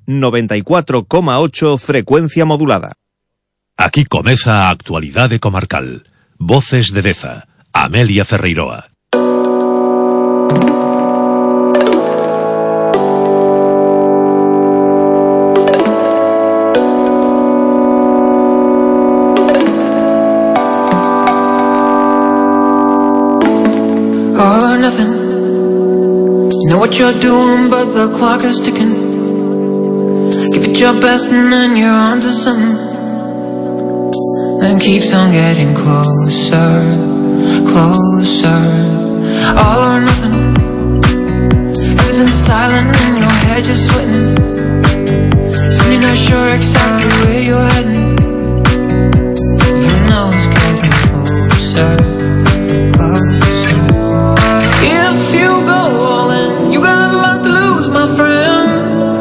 94,8 frecuencia modulada. Aquí comeza a actualidade comarcal. Voces de Deza, Amelia Ferreiroa. All or nothing. You know what you're doing, but the clock is ticking. Give it your best and then you're on to something. And keeps on getting closer, closer. All or nothing. Everything's silent in your head, you're sweating. Soon you're not sure exactly where you're heading. You know it's getting closer, closer. If you go all in, you got a lot to lose, my friend.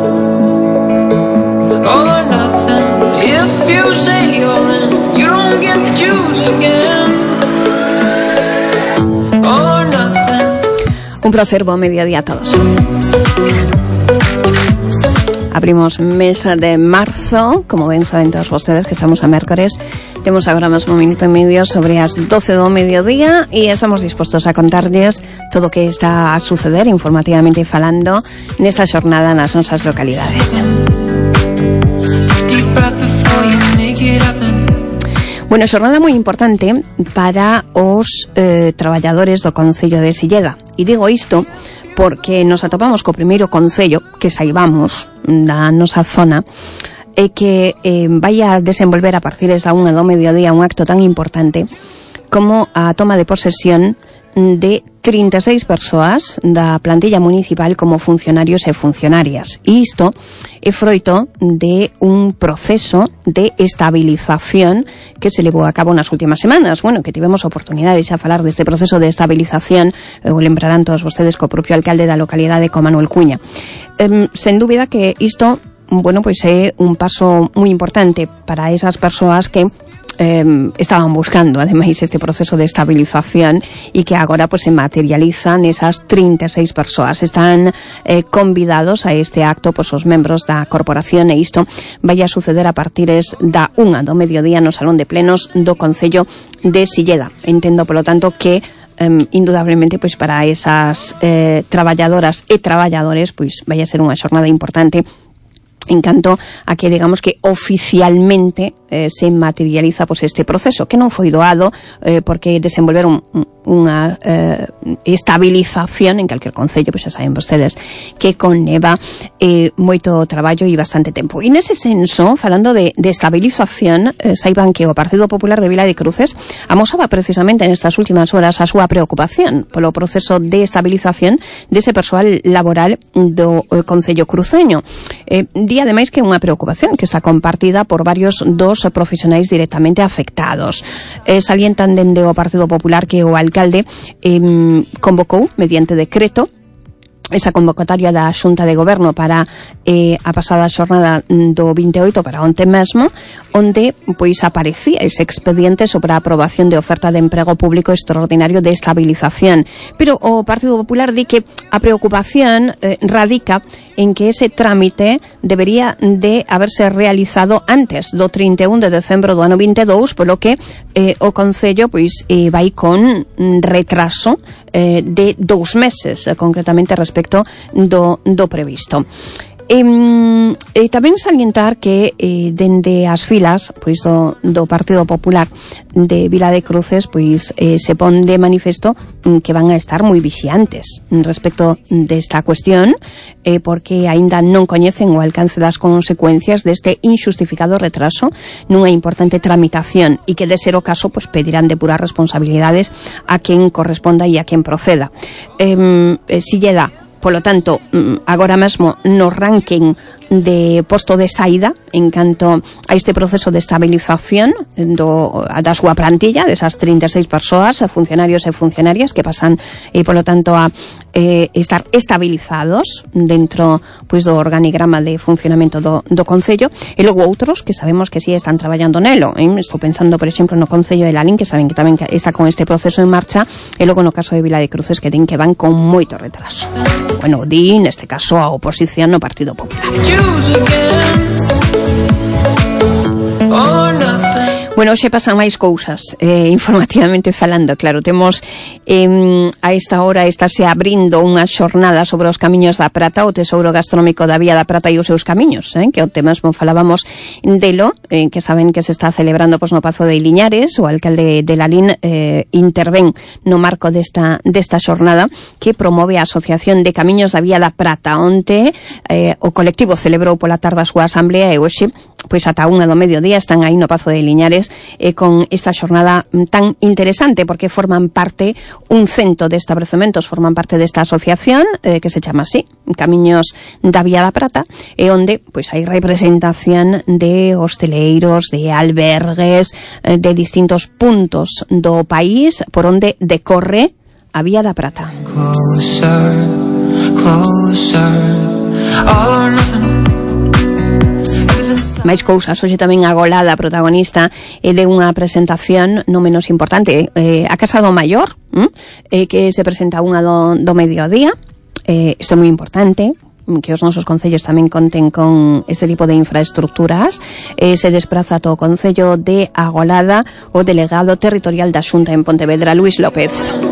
All or nothing. If you say all in, you don't get to choose again. All or nothing. Un placer, buen mediodía a todos. Abrimos mes de marzo, como ven, saben todos ustedes que estamos a miércoles. Temos agora mesmo un minuto e medio sobre as 12 do mediodía e estamos dispostos a contarles todo o que está a suceder informativamente falando nesta xornada nas nosas localidades. Bueno, xornada moi importante para os traballadores do Concello de Silleda. E digo isto porque nos atopamos co primeiro concello que saibamos da nosa zona e que vai a desenvolver a partir da 1 do mediodía un acto tan importante como a toma de posesión de 36 persoas da plantilla municipal como funcionarios e funcionarias. E isto é froito de un proceso de estabilización que se levou a cabo nas últimas semanas. Bueno, que tivemos oportunidade xa falar deste proceso de estabilización, o lembrarán todos vostedes co propio alcalde da localidade, co Manuel Cuña. Sen dúbida que isto, bueno, pois é un paso moi importante para esas persoas que estaban buscando ademais este proceso de estabilización e que agora pues se materializan esas 36 persoas. Están convidados a este acto pues os membros da corporación e isto vai a suceder a partires da 1 do mediodía no Salón de Plenos do Concello de Silleda. Entendo, polo tanto, que indudablemente pois para esas traballadoras e traballadores pois vai a ser unha xornada importante en canto a que, digamos, que oficialmente se materializa pues este proceso, que non foi doado porque desenvolver unha estabilización en calquer concello, pois xa saben vostedes que conleva moito traballo e bastante tempo. E nese senso, falando de estabilización, saiban que o Partido Popular de Vila de Cruces amosaba precisamente nestas últimas horas a súa preocupación polo proceso de estabilización dese persoal laboral do Concello cruceño. Di ademais que é unha preocupación que está compartida por varios dos profesionais directamente afectados. Salientan dende o Partido Popular que o alcalde convocou mediante decreto esa convocatoria da Xunta de Goberno para a pasada xornada do 28 para onte mesmo, onde pois aparecía ese expediente sobre a aprobación de oferta de emprego público extraordinario de estabilización. Pero o Partido Popular di que a preocupación radica en que ese trámite debería de haberse realizado antes do 31 de decembro do ano 22, polo que o Concello pois vai con retraso de 2 meses, concretamente respecto do previsto. Tamén salientar que dende as filas pois do Partido Popular de Vila de Cruces pois se pon de manifesto que van a estar moi vixiantes respecto desta cuestión porque aínda non coñecen o alcance das consecuencias deste injustificado retraso nunha importante tramitación e que de ser o caso pois pedirán depurar responsabilidades a quen corresponda e a quen proceda. Silleda, polo tanto, agora mesmo no ranking de posto de saída en canto a este proceso de estabilización da súa plantilla, desas 36 persoas, funcionarios e funcionarias que pasan, polo tanto, a estar estabilizados dentro pois do organigrama de funcionamento do Concello, e logo outros que sabemos que si están traballando nelo. Estou pensando, por exemplo, no Concello de Lalín, que saben que tamén está con este proceso en marcha, e logo no caso de Vila de Cruces, que din que van con moito retraso. Bueno, di, neste caso, a oposición no Partido Popular. Bueno, hoxe pasan máis cousas, informativamente falando, claro, temos a esta hora estase abrindo unha xornada sobre os camiños da Prata, o tesouro gastronómico da Vía da Prata e os seus camiños, que o tema mesmo falábamos delo, que saben que se está celebrando no Pazo de Liñares. O alcalde de Lalín intervén no marco desta xornada que promove a Asociación de Camiños da Vía da Prata. Onte o colectivo celebrou pola tarde a súa asamblea e hoxe pois ata 1 do mediodía están aí no Pazo de Liñares con esta xornada tan interesante, porque forman parte un cento de establecementos, forman parte desta asociación que se chama así, Camiños da Vía da Prata, e onde pois hai representación de hosteleiros, de albergues, de distintos puntos do país por onde decorre a Vía da Prata. Closer, closer, all or nothing. Máis cousas, hoxe tamén a Golada, protagonista de unha presentación non menos importante, a Casa do Maior, que se presenta a 1 do mediodía. Isto é moi importante, que os nosos concellos tamén conten con este tipo de infraestructuras. Se despraza todo o concello de Agolada o delegado territorial da Xunta en Pontevedra, Luis López,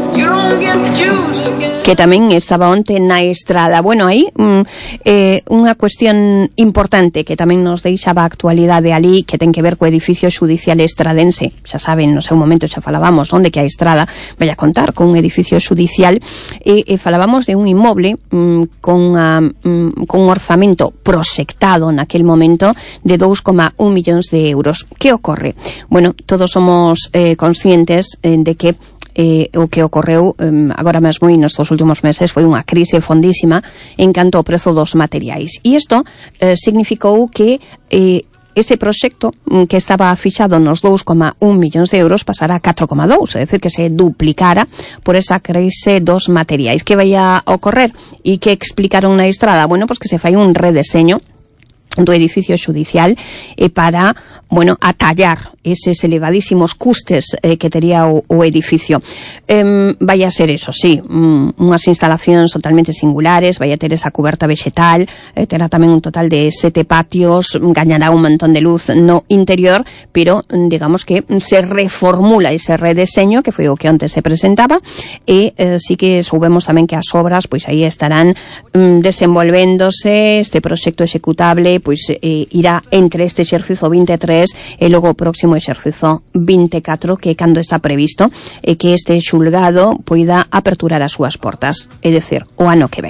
que tamén estaba onte na estrada. Bueno, aí unha cuestión importante que tamén nos deixaba a actualidade ali, que ten que ver co edificio xudicial estradense. Xa saben, no seu momento xa falábamos onde que a estrada vai a contar con un edificio xudicial, e falábamos de un inmoble con un orzamento proxectado naquel momento de 2,1 millóns de euros. Que ocorre? Bueno, todos somos conscientes de que o que ocorreu agora mesmo e nestes últimos meses foi unha crise fondísima en canto ao prezo dos materiais. E isto significou que ese proxecto que estaba fixado nos 2,1 millóns de euros pasara a 4,2, é dicir, que se duplicara por esa crise dos materiais. Que vai a ocorrer e que explicaron na estrada? Bueno, pois que se fai un redeseño do edificio xudicial para, bueno, atallar eses elevadísimos custes que tería o edificio. Vai a ser, eso sí, unhas instalacións totalmente singulares, vai a ter esa cuberta vexetal, terá tamén un total de 7 patios, gañará un montón de luz no interior, pero digamos que se reformula ese redeseño, que foi o que onte se presentaba, e sí que soubemos tamén que as obras pois aí estarán desenvolvéndose. Este proxecto executable pois irá entre este exercizo 23 e logo o próximo exercizo 24, que é cando está previsto que este xulgado poida aperturar as súas portas, é dicir, o ano que ven.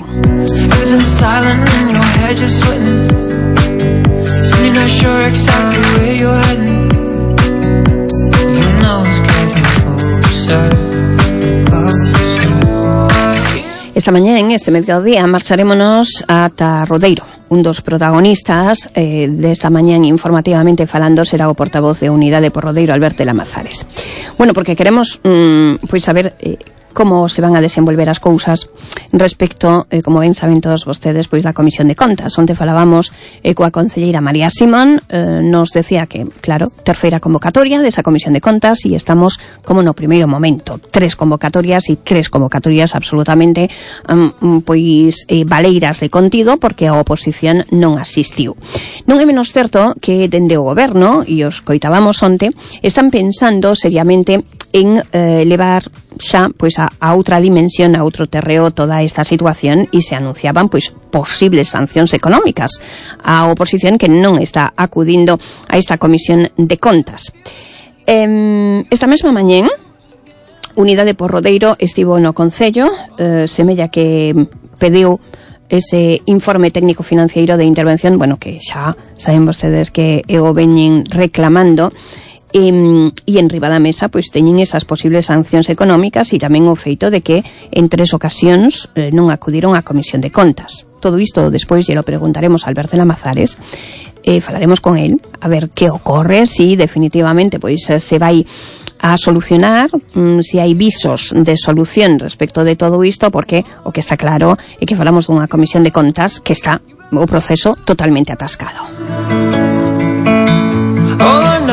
Esta mañá, en este mediodía, marcharémonos ata Rodeiro. Un dos protagonistas desta mañá informativamente falando será o portavoz de Unidade por Rodeiro, Alberto Lamazares. Bueno, porque queremos pois saber como se van a desenvolver as cousas respecto, como ben saben todos vostedes, pois da Comisión de Contas. Onte falábamos coa concelleira María Simón, nos decía que, claro, terceira convocatoria desa Comisión de Contas e estamos como no primeiro momento. 3 convocatorias e 3 convocatorias absolutamente pois valeiras de contido, porque a oposición non asistiu. Non é menos certo que dende o goberno, e os coitábamos onte, están pensando seriamente en levar xa pois a outra dimensión, a outro terreo toda esta situación, e se anunciaban pois posibles sancións económicas á oposición que non está acudindo a esta Comisión de Contas. Esta mesma mañén Unidade por Rodeiro estivo no Concello, semella que pediu ese informe técnico financiero de intervención, bueno, que xa saben vostedes que o veñen reclamando. E en riba da mesa pois teñen esas posibles sancións económicas e tamén o feito de que en 3 ocasións non acudiron á Comisión de Contas. Todo isto despois lle lo preguntaremos a Alberto Lamazares, falaremos con él a ver que ocorre, si definitivamente pois se vai a solucionar, se hai visos de solución respecto de todo isto, porque o que está claro é que falamos dunha Comisión de Contas que está o proceso totalmente atascado.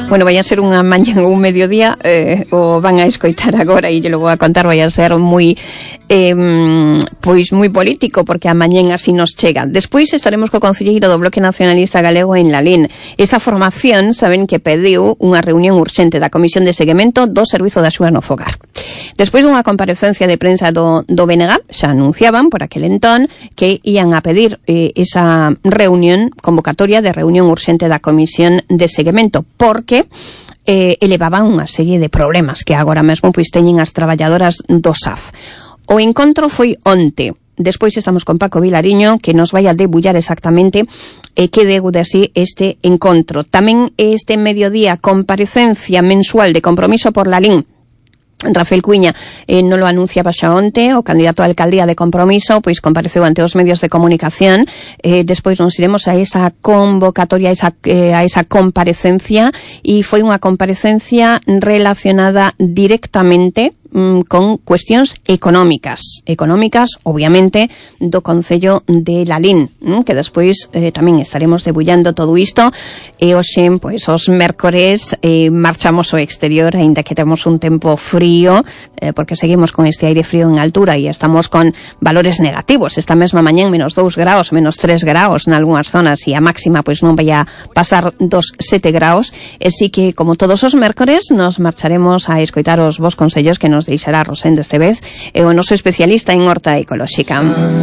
Bueno, vai a ser unha mañá ou un mediodía, o van a escoitar agora e lle lo vou a contar, vai a ser moi pois moi político, porque a mañén así nos chega. Despois estaremos co concelleiro do Bloque Nacionalista Galego en Lalín. Esta formación, saben que pediu unha reunión urxente da Comisión de Seguimento do Servizo de Axuda no Fogar. Despois dunha comparecencia de prensa do BNG, xa anunciaban por aquel entón que ian a pedir esa reunión, convocatoria de reunión urxente da Comisión de Seguimento, porque elevaban unha serie de problemas que agora mesmo pois teñen as traballadoras do SAF. O encontro foi onte. Despois estamos con Paco Vilariño, que nos vai a debullar exactamente que deu de así este encontro. Tamén este mediodía comparecencia mensual de Compromiso por Lalín. Rafael Cuiña non lo anunciaba xa onte, o candidato a alcaldía de Compromiso pois compareceu ante os medios de comunicación. Despois nos iremos a esa convocatoria, a esa comparecencia, e foi unha comparecencia relacionada directamente con cuestións económicas, obviamente, do Concello de Lalín, que despois tamén estaremos debullando todo isto. E hoxe, pois, os mércores marchamos ao exterior, aínda que temos un tempo frío, porque seguimos con este aire frío en altura e estamos con valores negativos. Esta mesma mañán menos 2 graus, menos 3 graus en algunhas zonas, e a máxima pois non vai a pasar dos 7 graus. Así que, como todos os mércores, nos marcharemos a escoitar os vos consellos que nos deixará Rosendo este vez, e o noso especialista en horta ecolóxica.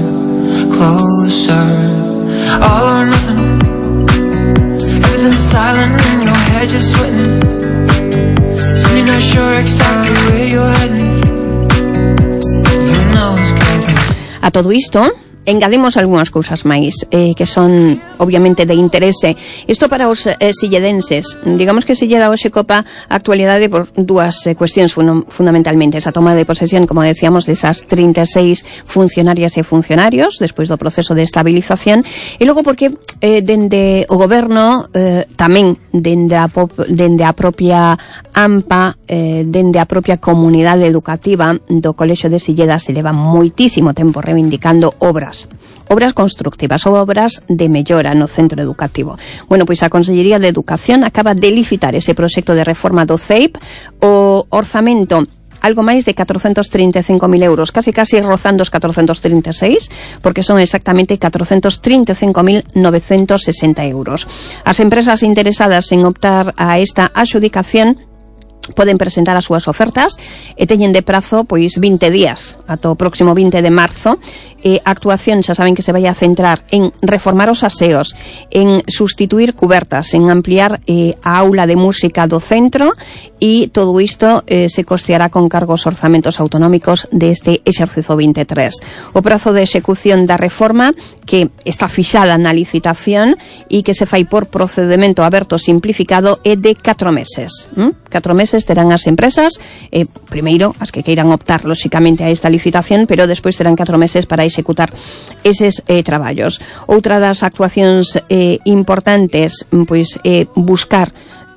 A todo isto engadimos algunhas cousas máis que son obviamente de interese. Isto para os silledenses. Digamos que Silleda hoxe copa a actualidade por dúas cuestións fundamentalmente. Esa toma de posesión, como decíamos, desas 36 funcionarias e funcionarios despois do proceso de estabilización, e logo porque dende o goberno tamén dende a propia AMPA, dende a propia comunidade educativa do Colexio de Silleda se leva moitísimo tempo reivindicando obras constructivas ou obras de mellora no centro educativo. Bueno, pois a Consellería de Educación acaba de licitar ese proxecto de reforma do CEIP. O orzamento algo máis de 435.000 euros, casi rozando os 436, porque son exactamente 435.960 euros. As empresas interesadas en optar a esta adxudicación poden presentar as súas ofertas e teñen de prazo pois 20 días ata o próximo 20 de marzo. A actuación xa saben que se vai a centrar en reformar os aseos, en sustituir cubertas, en ampliar a aula de música do centro, e todo isto se costeará con cargos orzamentos autonómicos deste exercicio 23. O prazo de execución da reforma, que está fixada na licitación e que se fai por procedimento aberto simplificado, é de 4 meses. 4 meses terán as empresas, primeiro as que queiran optar lóxicamente a esta licitación, pero despois terán 4 meses para executar eses traballos. Outra das actuacións importantes pois buscar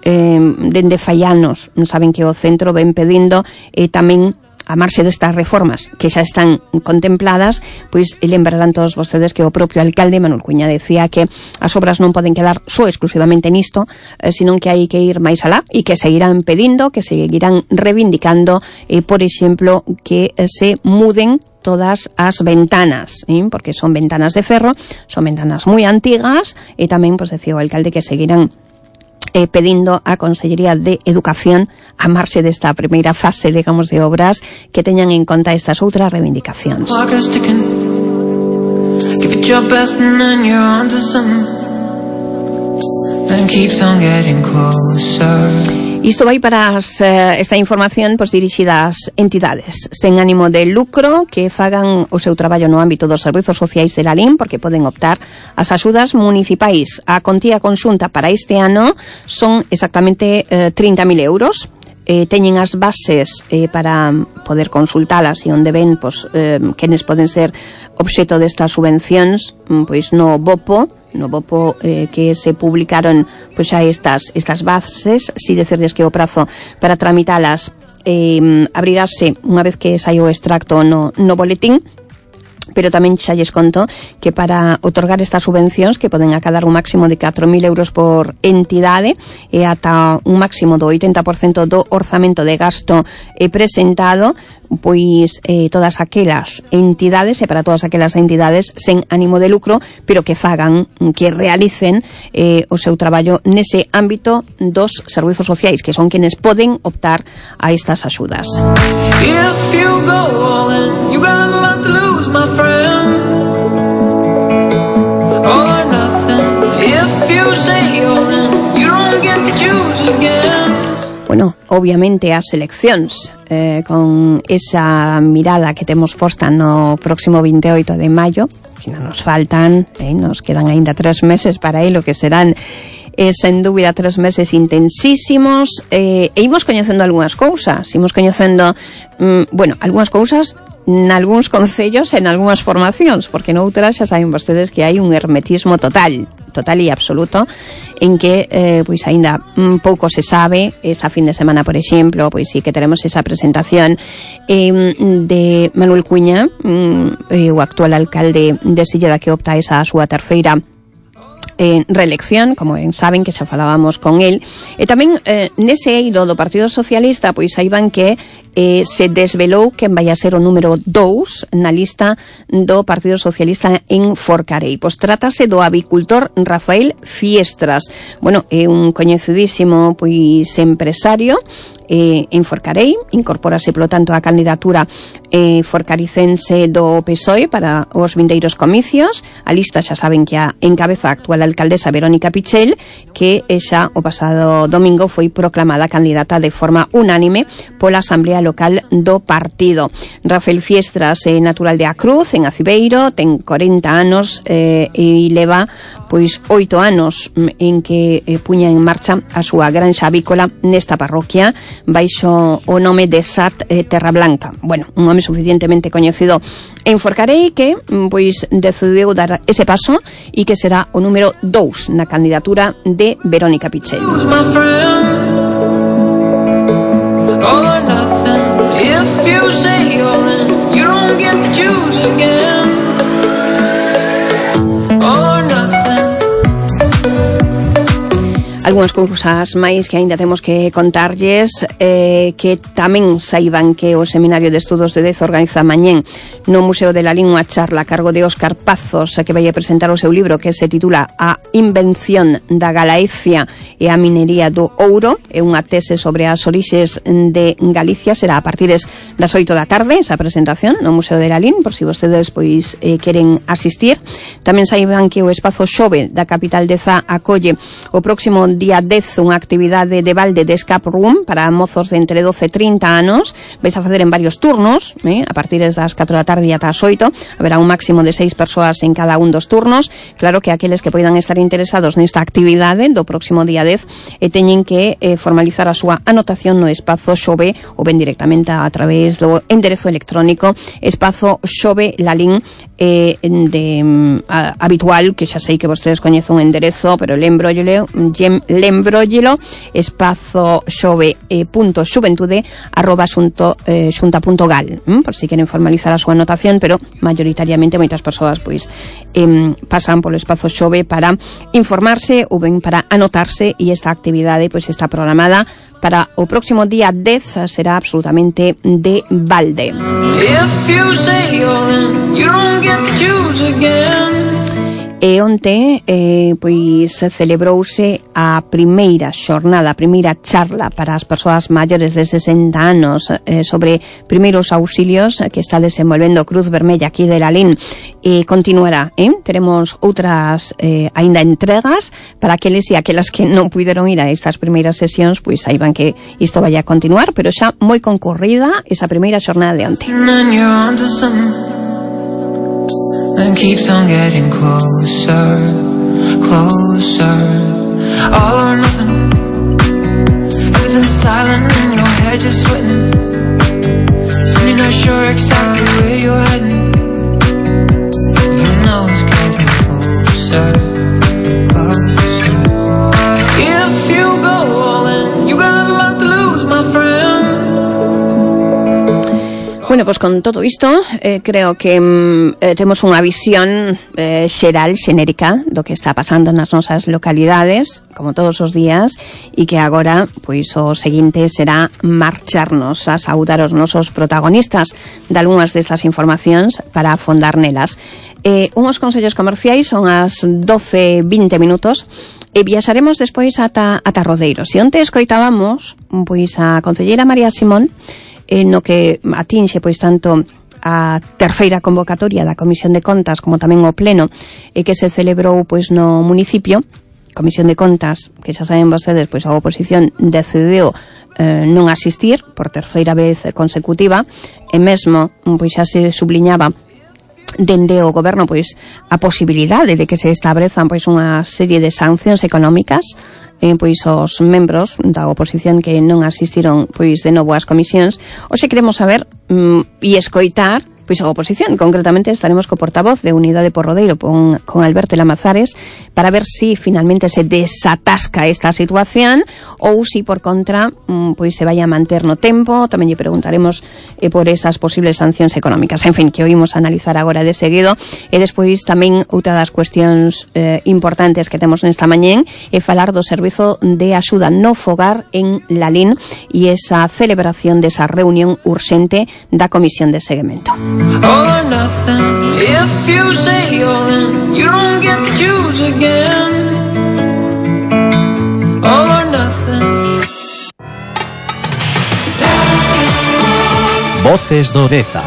dende fai anos, saben que o centro ven pedindo tamén a marxe destas reformas que xa están contempladas, pois lembrarán todos vostedes que o propio alcalde Manuel Cuiña decía que as obras non poden quedar só exclusivamente nisto, senón que hai que ir máis alá e que seguirán pedindo, que seguirán reivindicando, por exemplo, que se muden todas as ventanas, porque son ventanas de ferro, son ventanas moi antigas, e tamén, pois, decía o alcalde que seguirán pedindo a Consellería de Educación a marxe desta primeira fase, digamos, de obras, que teñan en conta estas outras reivindicacións. Isto vai para esta información pois dirixida ás entidades sen ánimo de lucro que fagan o seu traballo no ámbito dos servizos sociais de Lalín, porque poden optar ás axudas municipais. A contía conxunta para este ano son exactamente 30.000 euros. Teñen as bases para poder consultalas e onde ven pois, quenes poden ser obxeto destas subvencións pois no BOPO que se publicaron pois xa estas bases. Si decirles que o prazo para tramitalas abrirase unha vez que saiu o extracto no boletín, pero tamén xa lles conto que para otorgar estas subvencións, que poden acadar un máximo de 4.000 euros por entidade e ata un máximo do 80% do orzamento de gasto presentado, pois todas aquelas entidades, e para todas aquelas entidades sen ánimo de lucro, pero que fagan, que realicen o seu traballo nese ámbito dos servizos sociais, que son quienes poden optar a estas axudas. If you go all in, you got a lot to lose, my friend. All or nothing. If you say all in, you don't get to choose again. Bueno, obviamente as eleccións, con esa mirada que temos posta no próximo 28 de maio, que non nos faltan, nos quedan aínda 3 meses para lo que serán sen dúbida 3 meses intensísimos, e imos coñecendo algunhas cousas, algunhas cousas nalgúns concellos e nalgúnas formacións, porque noutras xa saben vostedes que hai un hermetismo total e absoluto, en que pois aínda pouco se sabe. Esta fin de semana, por exemplo, pois sí que teremos esa presentación de Manuel Cuña, o actual alcalde de Silleda, que opta esa a súa terceira reelección, como ben saben, que xa falábamos con el. E tamén nese eido do Partido Socialista, pois saiban que se desvelou quen vai a ser o número 2 na lista do Partido Socialista en Forcarei. Pois trátase do avicultor Rafael Fiestras. Bueno, é un coñecidísimo pois empresario en Forcarei, incorpórase polo tanto a candidatura forcaricense do PSOE para os vindeiros comicios. A lista xa saben que a encabeza a actual alcaldesa Verónica Pichel, que xa o pasado domingo foi proclamada candidata de forma unánime pola Asamblea Local do partido. Rafael Fiestras é natural de A Cruz, en Acibeiro, ten 40 anos e leva pois 8 anos en que puña en marcha a súa granxa avícola nesta parroquia baixo o nome de Sat Terra Blanca. Bueno, un home suficientemente coñecido en Forcarei que pois decidiu dar ese paso e que será o número 2 na candidatura de Verónica Pichel. All or nothing. If you say all in, you don't get to choose again. All or nothing. Algúnas cousas máis que aínda temos que contarlles, que tamén saiban que o Seminario de Estudos de Deza organiza mañén no Museo de Lalín unha charla a cargo de Óscar Pazos, que vai a presentar o seu libro que se titula A Invención da Galaecia e a Minería do Ouro. É unha tese sobre as orixes de Galicia. Será a partir das 8 da tarde esa presentación no Museo de Lalín, por si vostedes pois queren asistir. Tamén saiban que o Espazo Xove da capital Deza acolle o próximo día 10 unha actividade de balde de escape room para mozos de entre 12 e 30 anos. Vais a facer en varios turnos, a partir das 4 da tarde e ata as 8. Haberá un máximo de 6 persoas en cada un dos turnos. Claro que aqueles que poidan estar interesados nesta actividade do próximo día 10 teñen que formalizar a súa anotación no Espazo Xove ou ben directamente a través do enderezo electrónico Espazo Xove Lalín habitual, que xa sei que vostedes coñecen un enderezo, pero lembróllelo espazoxove.xuventude@xunta.gal, por si queren formalizar a súa anotación, pero mayoritariamente moitas persoas pois pasan polo Espazo Xove para informarse ou ben para anotarse, e esta actividade pois está programada para o próximo día 10, será absolutamente de balde. If you say all in, you don't get to choose again. E onte pois celebrouse a primeira xornada, a primeira charla para as persoas maiores de 60 anos sobre primeiros auxilios que está desenvolvendo Cruz Vermella aquí de Lalín. E continuará, teremos outras aínda entregas para aqueles e aquelas que non puideron ir a estas primeiras sesións, pois saiban que isto vai a continuar, pero xa moi concorrida esa primeira xornada de onte. And keeps on getting closer, closer. All or nothing. Everything's silent in your head, you're sweating. So you're not sure exactly where you're heading. You know it's getting closer, closer. If you go all in, you got a lot to lose, my friend. Bueno, pois con todo isto creo que temos unha visión xeral, xenérica do que está pasando nas nosas localidades, como todos os días, e que agora pois o seguinte será marcharnos a saudar os nosos protagonistas de algunhas destas informacións para afondar nelas. Unhos consellos comerciais son as 12:20 minutos e viaxaremos despois ata Rodeiro. Se onte escoitábamos pois a concelleira María Simón no que atinxe pois tanto a terceira convocatoria da Comisión de Contas como tamén o pleno que se celebrou pois no municipio. Comisión de Contas, que xa saben vostedes, pois a oposición decidiu non asistir por terceira vez consecutiva e mesmo pois xa se subliñaba dende o goberno pois a posibilidade de que se establezan pois unha serie de sancións económicas pois os membros da oposición que non asistiron pois de novo ás comisións. Hoxe queremos saber e escoitar pois a oposición. Concretamente estaremos co portavoz de Unidade por Rodeiro con Alberto Lamazares para ver si finalmente se desatasca esta situación ou si por contra pois se vai a manter no tempo. Tamén lle preguntaremos por esas posibles sancións económicas. En fin, que oímos analizar agora de seguido. E despois tamén outra das cuestións importantes que temos nesta mañén é falar do servizo de axuda no fogar en Lalín e esa celebración desa reunión urxente da Comisión de Seguimento. All or nothing. If you say you're in, you don't get to choose again. All or nothing. Voces do Deza.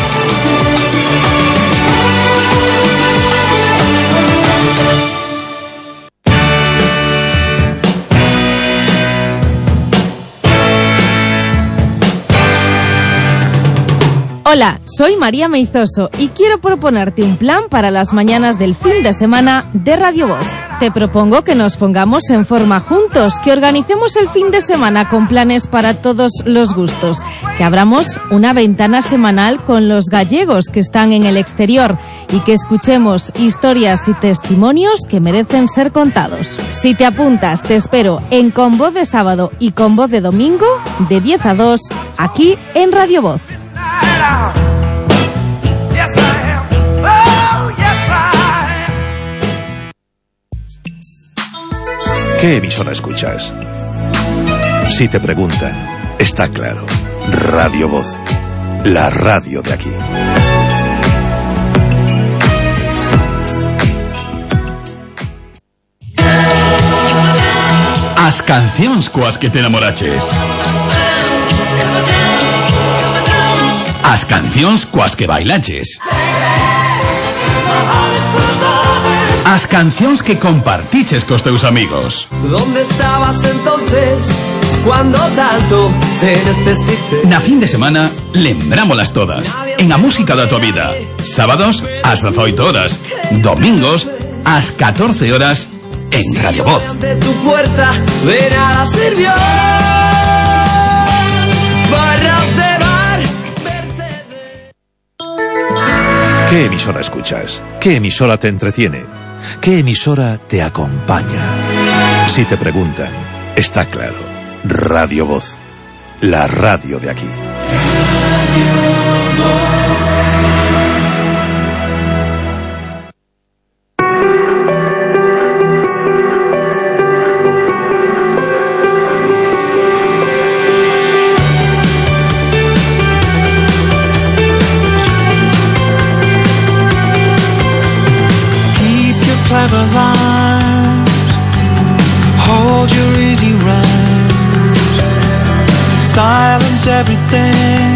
Hola, soy María Meizoso y quiero proponerte un plan para las mañanas del fin de semana de Radio Voz. Te propongo que nos pongamos en forma juntos, que organicemos el fin de semana con planes para todos los gustos, que abramos una ventana semanal con los gallegos que están en el exterior y que escuchemos historias y testimonios que merecen ser contados. Si te apuntas, te espero en Con Voz de sábado y Con Voz de domingo, de 10 a 2, aquí en Radio Voz. ¿Qué emisora escuchas? Si te preguntan, está claro. Radio Voz, la radio de aquí. As cancións coas que te enamoraches. As cancións coas que bailaches. As cancións que compartiches cos teus amigos. ¿Dónde estabas entonces cuando tanto te necesité? Na fin de semana, lembrámolas todas. En a música da tua vida. Sábados, ás 18 horas. Domingos, ás 14 horas, en Radio Voz. Ante tu puerta de nada sirvió. Barras de bar, verte de... ¿Qué emisora escuchas? ¿Qué emisora te entretiene? ¿Qué emisora te acompaña? Si te preguntan, está claro. Radio Voz, la radio de aquí. Clever lines, hold your easy rhymes, silence everything,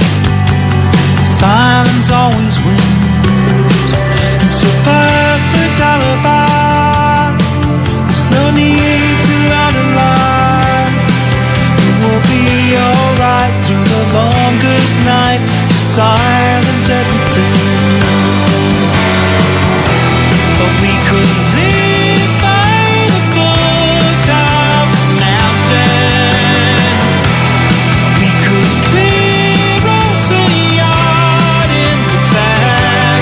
silence always wins. It's a perfect alibi, there's no need to underline. It will be alright through the longest night, just silence everything. But we could live by the foot of the mountain. We could clear us a yard in the back.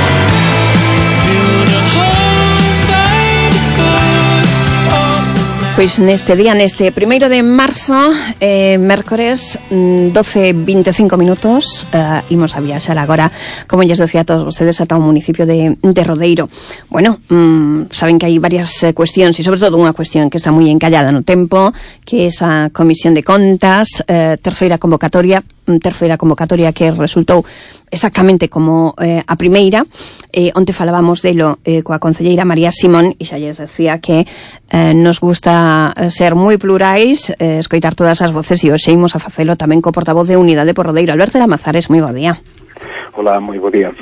Build a home by the foot of the mountain. Pois neste día, neste 1º de marzo, mércores, 12:25 minutos, imos a viaxar agora, como lles decía a todos vostedes, ata o municipio de Rodeiro. Bueno, saben que hai varias cuestións, e sobre todo unha cuestión que está moi encallada no tempo, que é esa comisión de contas, terceira convocatoria que resultou exactamente como a primeira. Onte falábamos delo coa concelleira María Simón, e xa lles decía que nos gusta ser moi plurais, escoitar todas as voces, e hoxe imos a facelo tamén co portavoz de Unidade por Rodeiro, Alberto Lamazares. Moi bo día. Hola, moi bo día.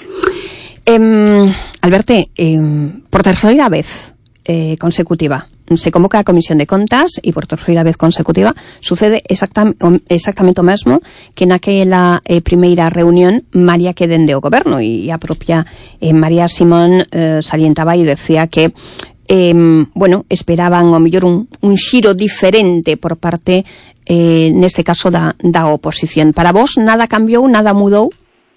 Alberto, por terceira vez consecutiva se convoca a Comisión de Contas, e por terceira vez consecutiva sucede exactamente o mesmo que naquela primeira reunión María que dende o goberno, e a propia María Simón salientaba e decía que bueno, esperaban ao mellor un xiro diferente por parte neste caso da oposición. Para vos nada cambiou, nada mudou?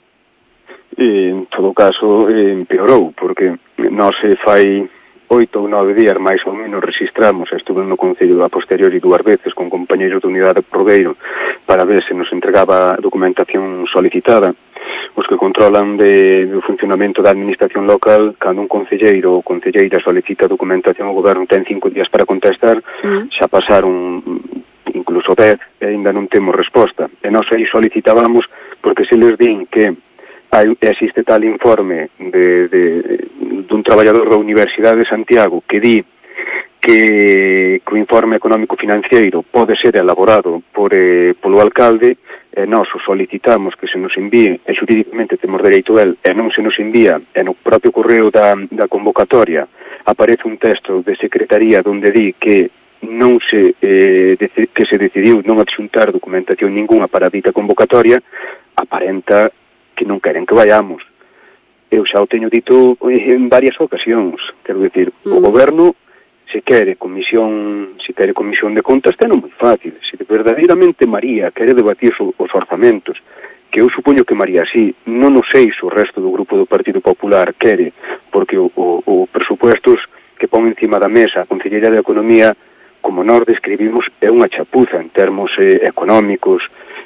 En todo caso empeorou, porque non se fai 8 ou 9 días máis ou menos registramos, estuve no Concello a posteriori 2 veces con compañeiros de Unidade por Rodeiro para ver se nos entregaba documentación solicitada. Os que controlan do funcionamento da administración local, cando un concelleiro ou concelleira solicita documentación ao goberno, ten 5 días para contestar, xa pasaron incluso 10 e ainda non temos resposta. E nós aí solicitábamos, porque se les din que existe tal informe dun traballador da Universidade de Santiago que di que o informe económico financiero pode ser elaborado polo alcalde, e nós o solicitamos que se nos envíe, e xurídicamente temos dereito a él, e non se nos envía, e no propio correo da convocatoria aparece un texto de secretaría onde di que non se decidiu non adxuntar documentación ninguna para a dita convocatoria, aparenta que non queren que vayamos. Eu xa o teño dito en varias ocasións, quero dicir, o goberno se quere comisión de contas, teno moi fácil. Se verdadeiramente María quere debatir os orzamentos, que eu supoño que María sí, non o sei se o resto do grupo do Partido Popular quere, porque o presupuestos que pon encima da mesa a Conselleira de Economía, como nós describimos, é unha chapuza en termos económicos.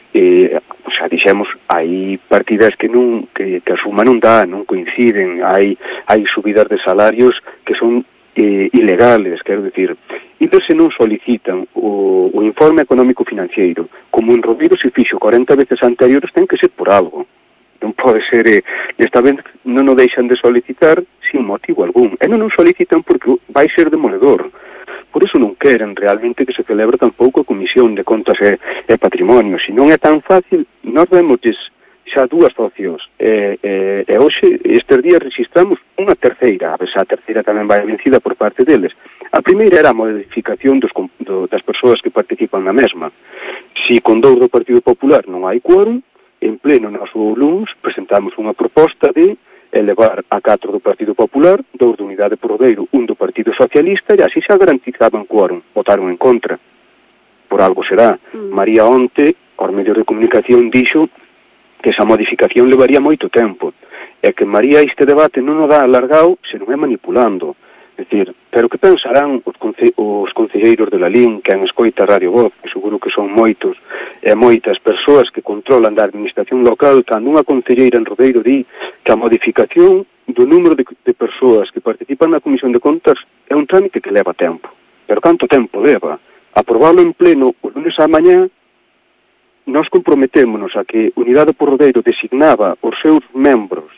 Xa dixemos, hai partidas que a suma non dá, non coinciden, hai subidas de salarios que son ilegales, quero dicir. E se non solicitan o informe económico financiero, como en Rodeiro se fixo 40 veces anteriores, ten que ser por algo. Non pode ser, esta vez non o deixan de solicitar sin motivo algún, e non o solicitan porque vai ser demoledor. Por iso non queren realmente que se celebre tampouco a Comisión de Contas e Patrimonio. Se non é tan fácil, nós vemosles xa 2 opcións. E hoxe, estes días, registramos unha terceira, a ver se a terceira tamén vai vencida por parte deles. A primeira era a modificación das persoas que participan na mesma. Se con 2 do Partido Popular non hai quórum, en pleno noso luns presentamos unha proposta de elevar a 4 do Partido Popular, 2 do Unidade por Rodeiro, 1 do Partido Socialista, e así xa garantizaban quórum. Votaron en contra. Por algo será. María onte, aos medios de comunicación, dixo que esa modificación levaría moito tempo, e que María este debate non o dá alargado se non é manipulando. É dicir, pero que pensarán os concelleiros de Lalín, que han escoita Radio Voz, que seguro que son moitos, e moitas persoas que controlan da administración local, cando unha concelleira en Rodeiro di que a modificación do número de persoas que participan na Comisión de Contas é un trámite que leva tempo. Pero canto tempo leva? Aprobarlo en pleno o lunes á mañá, nós comprometémonos a que Unidade por Rodeiro designaba os seus membros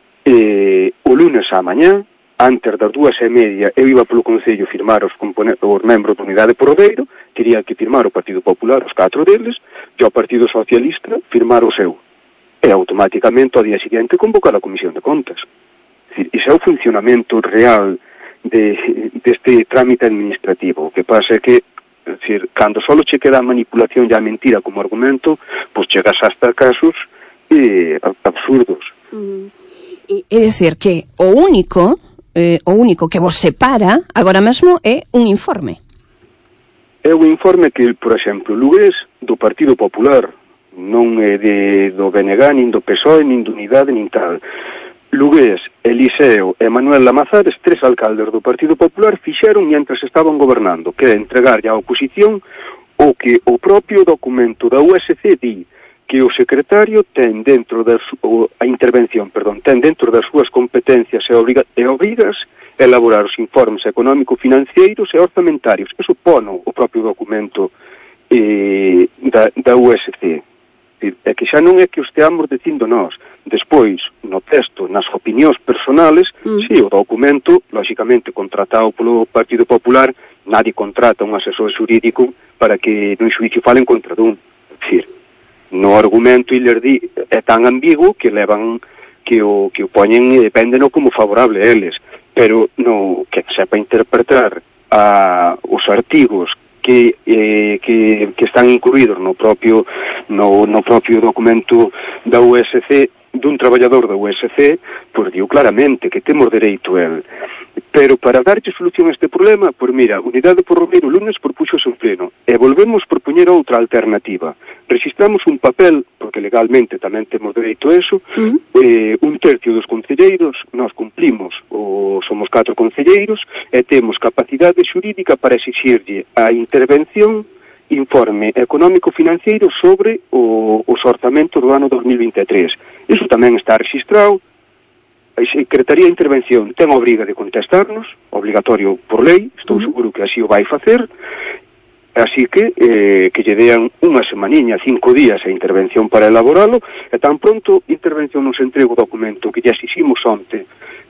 o lunes á mañá, antes das 2:30, eu iba polo Concello firmar os membros da Unidade por Rodeiro, teria que firmar o Partido Popular, os 4 deles, e o Partido Socialista firmar o seu. E automáticamente, ao día seguinte, convocar a Comisión de Contas. Ese é o funcionamento real deste trámite administrativo. O que pasa é que, cando só che queda a manipulación e a mentira como argumento, pois chegas hasta casos absurdos. É dicir, que o único que vos separa agora mesmo é un informe. É un informe que, por exemplo, Lugués do Partido Popular, non é do BNG, nin do PSOE, nin do Unidade, nin tal. Lugués, Eliseo e Manuel Lamazares, 3 alcaldes do Partido Popular, fixeron mientras estaban gobernando, que é entregarlle á oposición o que o propio documento da USC di, que o secretario ten dentro das súas competencias e obrigas elaborar os informes económico-financeiros e orzamentarios. Eso pono o propio documento da USC. É que xa non é que o esteamos dicindo nós. Despois, no texto, nas opinións personales, si, o documento, lógicamente, contratado polo Partido Popular, nadie contrata un asesor xurídico para que nun xuicio falen contra dun. É dicir, no argumento é tan ambiguo que levan que o poñen e depéndeno como favorable a eles, pero no que sepa interpretar os artigos que están incluídos no propio documento da USC, dun traballador da USC, pois diu claramente que temos dereito a él. Pero para darlle solución a este problema, pois mira, Unidade por Romeiro lunes propuxose en pleno, e volvemos propoñer outra alternativa. Registramos un papel, porque legalmente tamén temos dereito a eso, un tercio dos concelleiros, nós cumplimos, somos 4 concelleiros, e temos capacidade xurídica para exixirlle a intervención informe económico-financeiro sobre o orzamento do ano 2023. Iso tamén está registrado. A Secretaría de Intervención ten a obriga de contestarnos, obligatorio por lei, estou seguro que así o vai facer, así que lle dean unha semaniña, 5 días a intervención para elaboralo, e tan pronto intervención nos entrega o documento que lle exiximos onte,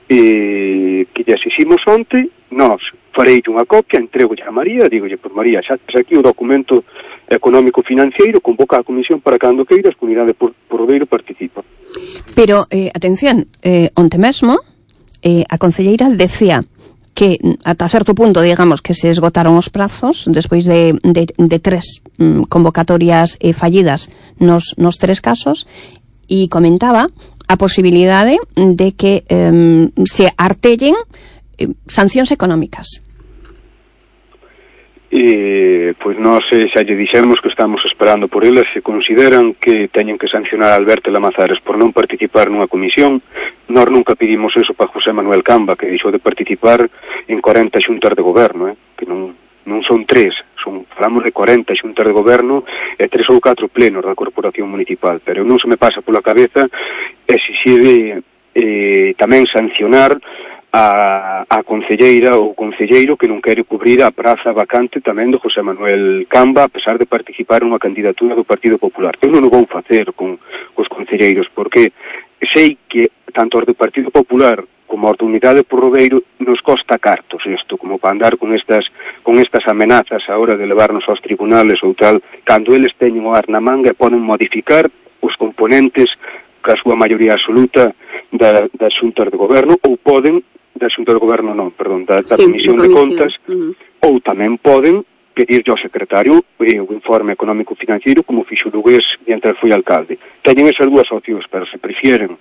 nós farei unha copia, entrego a María, digolle, por María, xa tes aquí o documento económico-financiero, convoca a comisión para cando queiras, Comunidade por Rodeiro participa. Pero, atención, onte mesmo, a concelleira decía que ata certo punto, digamos, que se esgotaron os prazos despois de 3 convocatorias fallidas nos 3 casos, e comentaba a posibilidade de que se artellen sancións económicas. Pois nós xa lle dixemos que estamos esperando por elas. Se consideran que teñen que sancionar a Alberto Lamazares por non participar nunha comisión, nós nunca pedimos eso para José Manuel Camba, que deixou de participar en 40 xuntas de goberno, que non son 3, falamos de 40 xuntas de goberno e 3 ou 4 plenos da corporación municipal, pero non se me pasa pola cabeza exixir tamén sancionar a concelleira ou concelleiro que non quere cubrir a praza vacante tamén do José Manuel Camba, a pesar de participar nunha candidatura do Partido Popular. Eu non o vou facer cos concelleiros, porque sei que tanto os do Partido Popular como a Unidade por Rodeiro nos costa cartos isto, como para andar con estas amenazas a hora de levarnos aos tribunales ou tal, cando eles teñen o ar na manga e poden modificar os componentes ca súa maioría absoluta da xunta de goberno, ou poden da xunta de goberno da Comisión de Contas, ou tamén poden pedirlle ao secretario o informe económico-financiero como fixo Lugués mientras foi alcalde. Teñen esas 2 opcións, pero se prefieren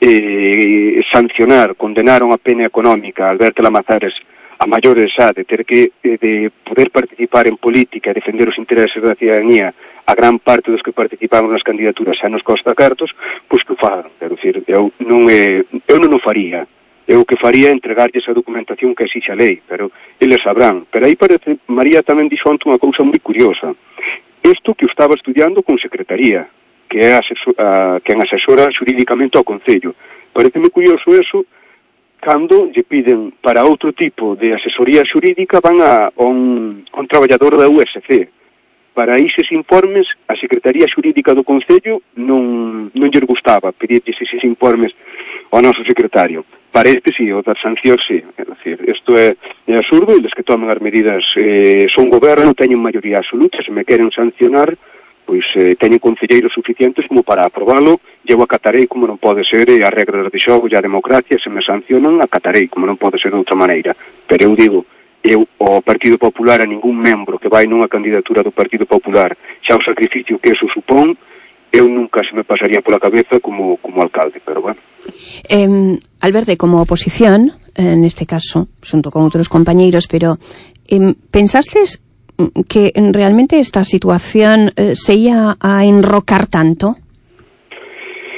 sancionar, condenaron a pena económica a Alberto Lamazares a maiores xa de ter que de poder participar en política e defender os intereses da ciudadanía, a gran parte dos que participaron nas candidaturas xa nos costa cartos, pois que o fagan. Quero dicir, eu non o faría. Eu que faría entregarlle esa documentación que exixe a lei, pero eles sabrán. Pero aí parece, María tamén dixo onte unha cousa moi curiosa. Isto que eu estaba estudiando con Secretaría, que é quen asesora xurídicamente ao Concello. Pareceme curioso eso, cando lle piden para outro tipo de asesoría xurídica van a un traballador da USC. Para eses informes, a Secretaría Xurídica do Concello non lle gustaba pedirlle eses informes ao noso secretario. Para este, sí, o das sancións, sí. É dicir, isto é absurdo, e les que toman as medidas son goberno, teñen maioría absoluta, se me queren sancionar, pois teñen concelleiros suficientes como para aprobalo, e eu acatarei como non pode ser as regras de xogo e a democracia, se me sancionan, acatarei como non pode ser de outra maneira. Pero eu digo, o Partido Popular, a ningún membro que vai nunha candidatura do Partido Popular, xa o sacrificio que eso supón, eu nunca se me pasaría pola cabeza como alcalde, pero bueno. Alberto, como oposición, neste caso, xunto con outros compañeiros, pero pensastes que realmente esta situación se ia a enrocar tanto?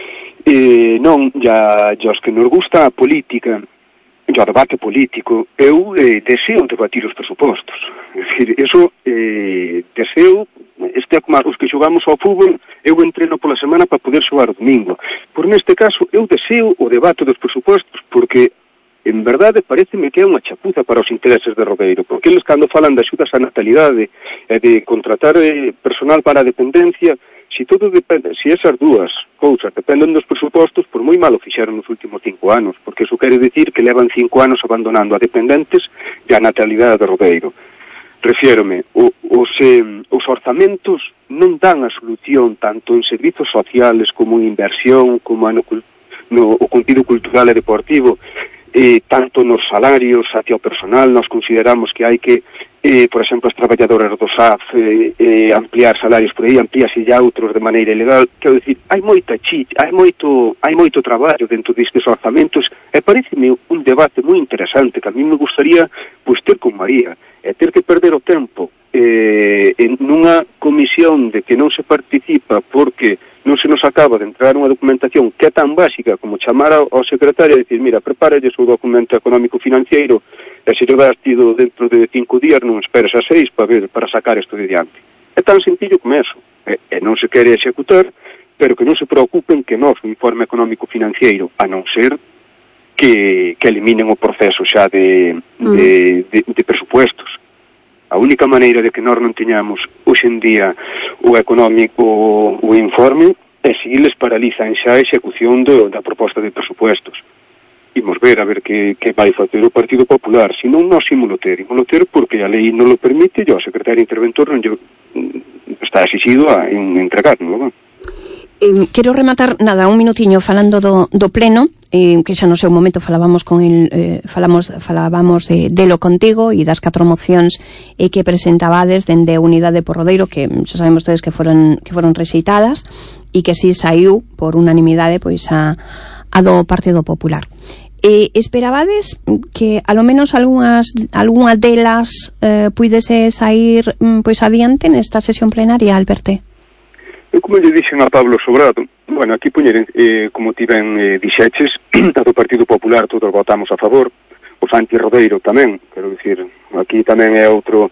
Non, os que nos gusta a política e o debate político, eu deseo debatir os presupostos. É dicir, eso deseo, este é como os que xogamos ao fútbol, eu entreno pola semana para poder xogar o domingo. Por neste caso, eu deseo o debate dos presupostos, porque en verdade pareceme que é unha chapuza para os intereses de Rodeiro, porque eles cando falan de axudas á natalidade e de contratar personal para a dependencia, se todo depende, se esas dúas cousas dependen dos presupostos, por moi mal o fixeron nos últimos 5 anos, porque iso quere dicir que levan 5 anos abandonando a dependentes e a natalidade de Rodeiro. Refiérome, os orzamentos non dan a solución tanto en servizos sociales como en inversión, como no contido cultural e deportivo, tanto nos salarios hacia o personal. Nos consideramos que hai que, por exemplo, as traballadoras do SAF ampliar salarios por aí, ampliarse ya outros de maneira ilegal. Quero dicir, hai moito traballo dentro destes orzamentos e pareceme un debate moi interesante que a mí me gustaría ter con María, e ter que perder o tempo en nunha comisión de que non se participa porque non se nos acaba de entregar unha documentación que é tan básica como chamar ao secretario e dicir, mira, prepáralles o documento económico financiero e se lo das tido dentro de 5 días non esperes a 6 para sacar isto de diante. É tan sencillo como eso. E non se quere executar, pero que non se preocupen que nós, o informe económico financiero, a non ser que eliminen o proceso xa de presupuestos. A única maneira de que nós non teñamos hoxe en día o económico, o informe, é se eles paralizan xa a execución da proposta de presupuestos. Imos ver a ver que vai facer o Partido Popular, senón nós ímolo ter porque a lei non lo permite e o secretario interventor non está exigido en entregárnoslo. Quero rematar, un minutiño falando do pleno, que xa no seu momento falábamos con el, falábamos de lo contigo e das 4 mocións que presentabades dende Unidade por Rodeiro, que xa sabemos todos que foron rexeitadas e que si saiu por unanimidade pois a do Partido Popular. Esperabades que a lo menos algunha delas puidese sair pois adiante nesta sesión plenaria, Alberto? Como lle dixen a Pablo Sobrado, bueno, aquí poñer, como ti ben dixeches, a do Partido Popular todos votamos a favor, os anti-Rodeiro tamén, quero dicir, aquí tamén é outro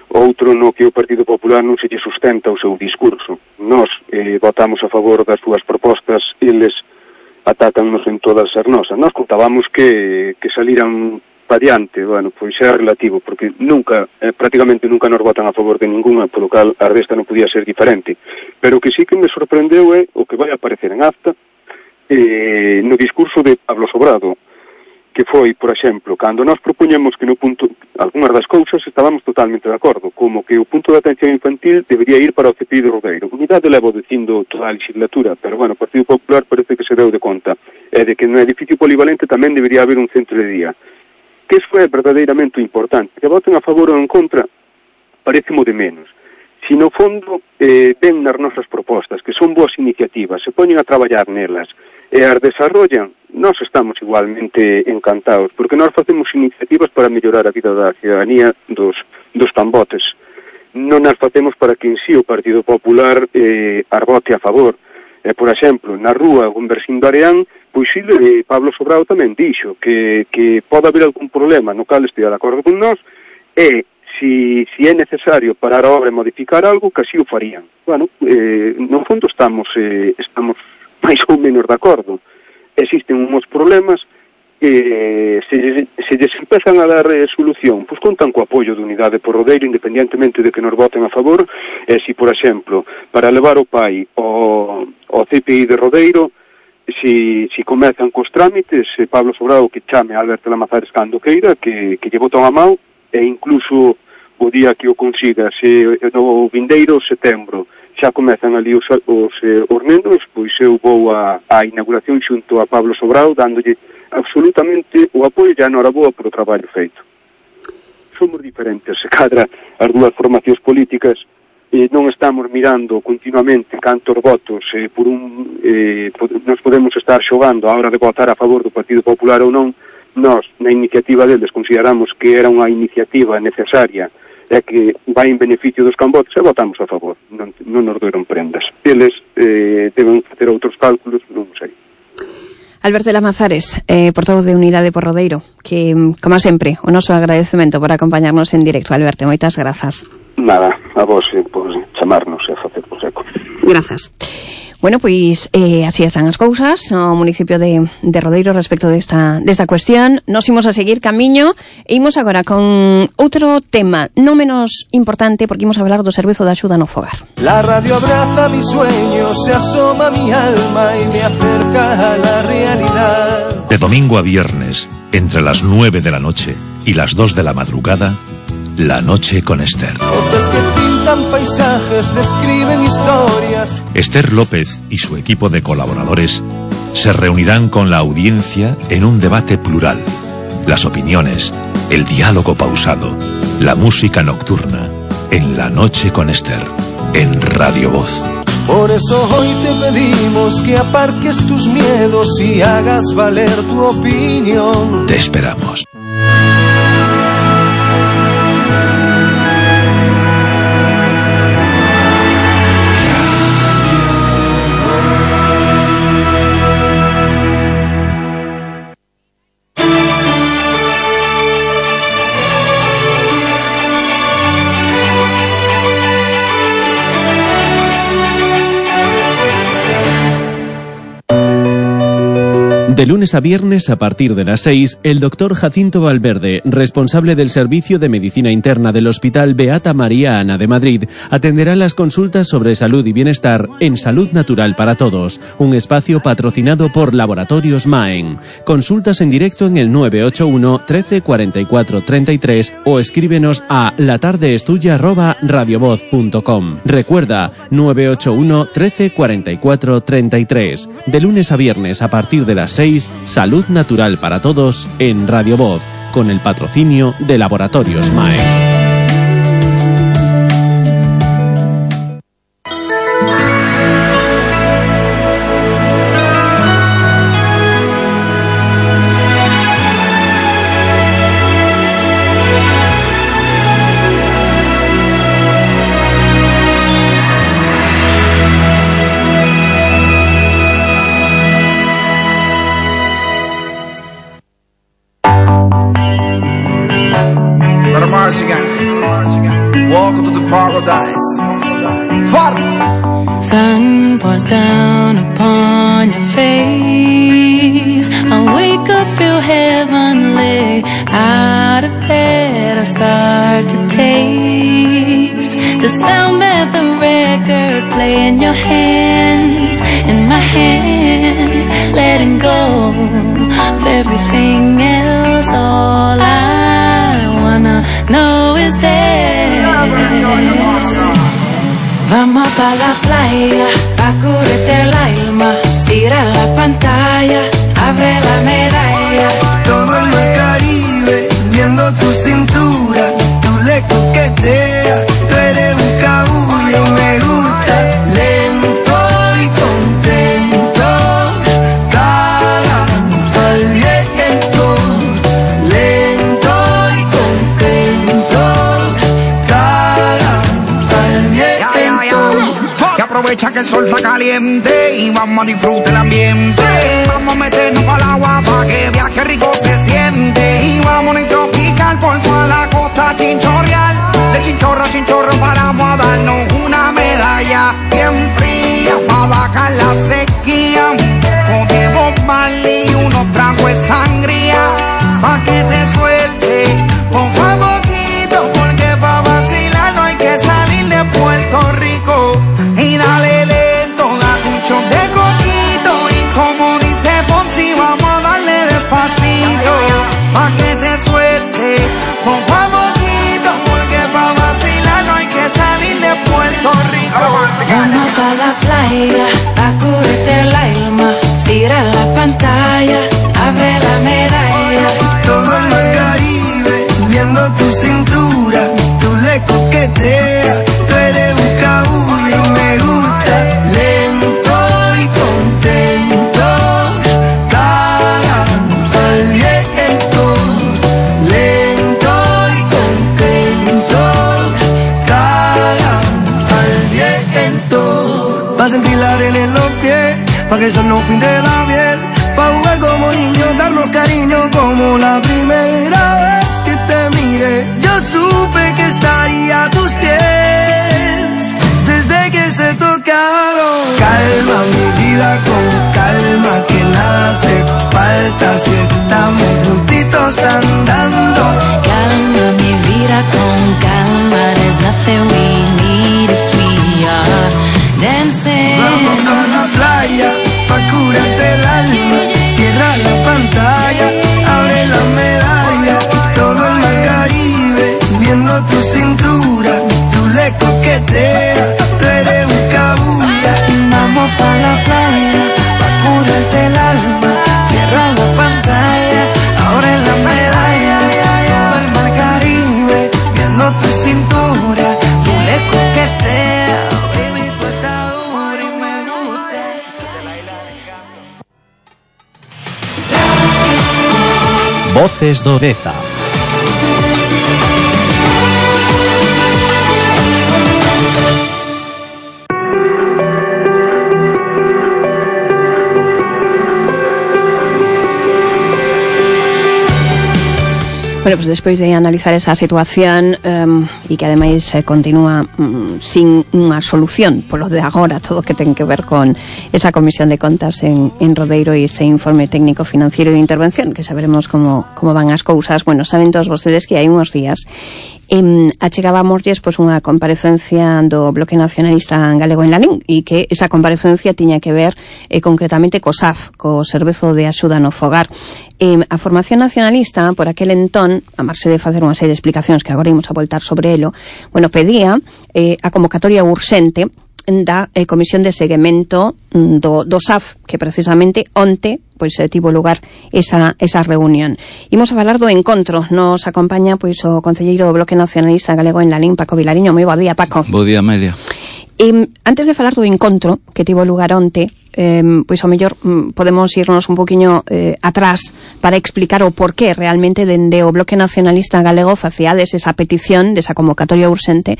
no que o Partido Popular non se lle sustenta o seu discurso. Nós votamos a favor das súas propostas, eles atácannos en todas as nosas. Nós contábamos que saliran para diante, bueno, pois é relativo, porque prácticamente nunca nos votan a favor de ninguna, polo cal a resta non podía ser diferente. Pero o que sí que me sorprendeu é o que vai aparecer en acta no discurso de Pablo Sobrado, que foi, por exemplo, cando nós propoñemos que no punto, algunhas das cousas estábamos totalmente de acordo, como que o punto de atención infantil debería ir para o CPI de Rodeiro. Unidade levo dicindo toda a legislatura, pero bueno, o Partido Popular parece que se deu de conta, e de que no edificio polivalente tamén debería haber un centro de día. Que iso é verdadeiramente importante. Que voten a favor ou en contra parece mo de menos. Si no fondo ven nas nosas propostas, que son boas iniciativas, se poñen a traballar nelas e as desarrollan, nós estamos igualmente encantados, porque nós facemos iniciativas para mellorar a vida da ciudadanía dos tambotes. Non as facemos para que en sí o Partido Popular as vote a favor. Por exemplo, na rúa Conversindo Areán, pois Pablo Sobrado tamén dixo que pode haber algún problema no cal esteja de acordo con nós, e si é necesario parar a obra e modificar algo, que así o farían. Bueno, no fondo estamos máis ou menos de acordo. Existen uns problemas que se lles empezan a dar solución, pois contan co apoio de Unidade por Rodeiro, independientemente de que nos voten a favor, e si, por exemplo, para levar o pai ao CPI de Rodeiro, si comezan cos trámites, Pablo Sobrado que chame a Alberto Lamazares cando queira, que lle botan a mão, e incluso o día que o consiga, se no vindeiro setembro xa comezan ali os nenos, pois eu vou á inauguración xunto a Pablo Sobrado, dándolle absolutamente o apoio e a noraboa polo traballo feito. Somos diferentes, se cadra as dúas formacións políticas, non estamos mirando continuamente cantos votos nos podemos estar xogando a hora de votar a favor do Partido Popular ou non. Nós, na iniciativa deles, consideramos que era unha iniciativa necesaria e que vai en beneficio dos cambotes e votamos a favor. Non nos deron prendas. Eles deben facer outros cálculos, non sei. Alberto Lamazares, portavoz de Unidade por Rodeiro, que, como sempre, o noso agradecemento por acompañarnos en directo. Alberto, moitas grazas. Nada, a vos por chamarnos e facer por seco. Grazas. Bueno, pois así están as cousas no municipio de Rodeiro respecto desta cuestión. Nos imos a seguir camiño e imos agora con outro tema non menos importante, porque imos a hablar do servizo de axuda no fogar. La radio abraza mis sueños, se asoma mi alma y me acerca a la realidad. De domingo a viernes, entre las 9 de la noche y las 2 de la madrugada, La Noche con Esther. Voces que pintan paisajes, describen historias. Esther López y su equipo de colaboradores se reunirán con la audiencia en un debate plural. Las opiniones, el diálogo pausado, la música nocturna, en La Noche con Esther, en Radio Voz. Por eso hoy te pedimos que aparques tus miedos y hagas valer tu opinión. Te esperamos. De lunes a viernes, a partir de las 6, el doctor Jacinto Valverde, responsable del Servicio de Medicina Interna del Hospital Beata María Ana de Madrid, atenderá las consultas sobre salud y bienestar en Salud Natural para Todos, un espacio patrocinado por Laboratorios Maen. Consultas en directo en el 981 13 44 33 o escríbenos a latardeestuya@radiovoz.com. Recuerda, 981 13 44 33. De lunes a viernes, a partir de las 6, Salud Natural para Todos en Radio Voz, con el patrocinio de Laboratorios Maen. Welcome to the paradise. Sun pours down upon your face. I wake up, feel heavenly. Out of bed, I start to taste the sound that the record play in your hands, in my hands, letting go of everything else. All I wanna know is this. Vamos pa' la playa, pa' curarte el alma. Cierra la pantalla, abre la medalla. Todo el mar Caribe, viendo tu cintura. Tú le coqueteas, tú eres un cabullo. Me gusta, lento y contento. Calando al viento, lento y contento. Calando al viento. Y aprovecha que el sol está caliente y vamos a disfrutar el ambiente. Vamos a meternos para el agua para que viaje rico se siente. Y vamos a tropical por toda la costa chinchorreal. De chinchorro a chinchorro paramos a darnos una medalla bien fría para bajar la sequía. Un poco de Bob Marley y unos tragos de sangría pa' que te suelte poco a poquito, porque pa' vacilar no hay que salir de Puerto Rico. Y dale lento, date un shot de coquito. Y como dice Ponzi, vamos a darle despacito pa' que se suelte poco a poquito, pa' que el sol no pinte la piel, pa' jugar como niños, darnos cariño como la primera vez que te miré. Yo supe que estaría a tus pies desde que se tocaron. Calma mi vida con calma, que nada hace falta si estamos juntitos andando. Calma mi vida con calma, there's nothing we need if we are dancing. Vamos pa' la playa, pa' curarte el alma. Cierra la pantalla, abre la medalla. Todo el mar Caribe, viendo tu cintura. Tú le coqueteas, tú eres un cabulla. Vamos pa' la playa, pa' curarte el alma. Cierra la pantalla, abre la medalla. Todo el mar Caribe, viendo tu cintura. Tú le coqueteas, baby, tú estás dura y me gusta. Voces do Deza. Bueno, pues despois de analizar esa situación e que ademais continúa sin unha solución polo de agora, todo o que ten que ver con esa comisión de contas en Rodeiro e ese informe técnico financiero de intervención, que saberemos como van as cousas. Bueno, saben todos vostedes que hai uns días achegábamosles pois unha comparecencia do Bloque Nacionalista Galego en Lalín, e que esa comparecencia tiña que ver concretamente co SAF, co Servizo de Axuda no Fogar. A formación nacionalista, por aquel entón, a marxe de facer unha serie de explicacións que agora imos a voltar sobre elo, bueno, pedía a convocatoria urxente da Comisión de Seguimento do SAF, que precisamente onte pois tivo lugar esa reunión. Imos a falar do encontro. Nos acompaña pois o concelleiro do Bloque Nacionalista Galego en Lalín, Paco Vilariño. Moi bo día, Paco. Bo día, Amelia. Antes de falar do encontro que tivo lugar onte, pois ao mellor podemos irnos un poquinho atrás para explicar o porqué realmente dende o Bloque Nacionalista Galego facíades esa petición desa convocatoria urxente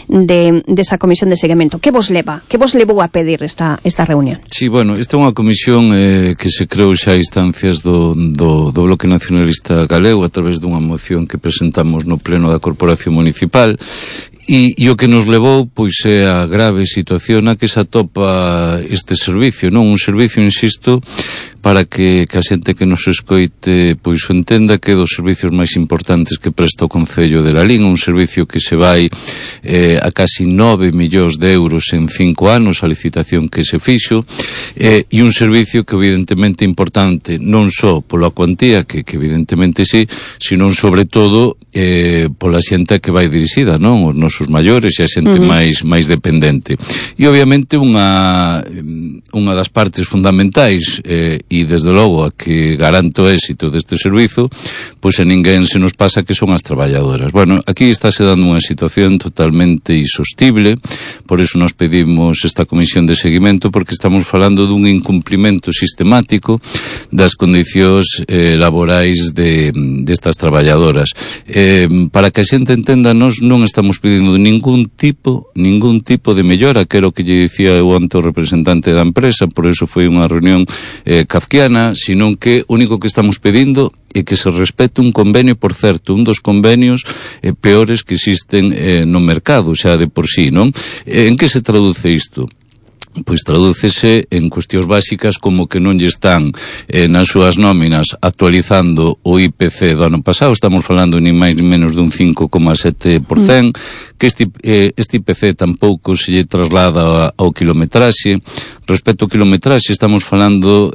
desa comisión de seguimento. Que vos levou a pedir esta reunión? Sí, bueno, esta é unha comisión que se creou xa a instancias do Bloque Nacionalista Galego a través dunha moción que presentamos no pleno da Corporación Municipal. E o que nos levou, pois, é a grave situación a que se atopa este servicio, non? Un servicio, insisto, para que a xente que nos escoite, pois, o entenda que é dos servicios máis importantes que presta o Concello de Lalín, un servicio que se vai a casi 9 millóns de euros en 5 anos, a licitación que se fixo, e un servicio que evidentemente é importante, non só pola cuantía, que evidentemente sí, sino sobre todo pola xente que vai dirixida, non? Os nosos maiores e a xente máis dependente. E obviamente unha das partes fundamentais e desde logo a que garante o éxito deste servizo, pois a ninguén se nos pasa que son as traballadoras. Bueno, aquí estáse dando unha situación totalmente insostible, por eso nos pedimos esta comisión de seguimento, porque estamos falando dun incumprimento sistemático das condicións laborais destas traballadoras. Para que a xente entenda, nós non estamos pedindo ningún tipo de mellora, que era o que lle dicía o anto representante da empresa, por eso foi unha reunión kafkiana, sino que o único que estamos pedindo é que se respete un convenio, por certo, un dos convenios peores que existen no mercado, xa de por sí, non? En que se traduce isto? Pois tradúcese en cuestións básicas como que non lle están nas súas nóminas actualizando o IPC do ano pasado, estamos falando ni máis ni menos dun 5,7%, que este IPC tampouco se lle traslada ao kilometraxe. Respecto ao kilometraxe estamos falando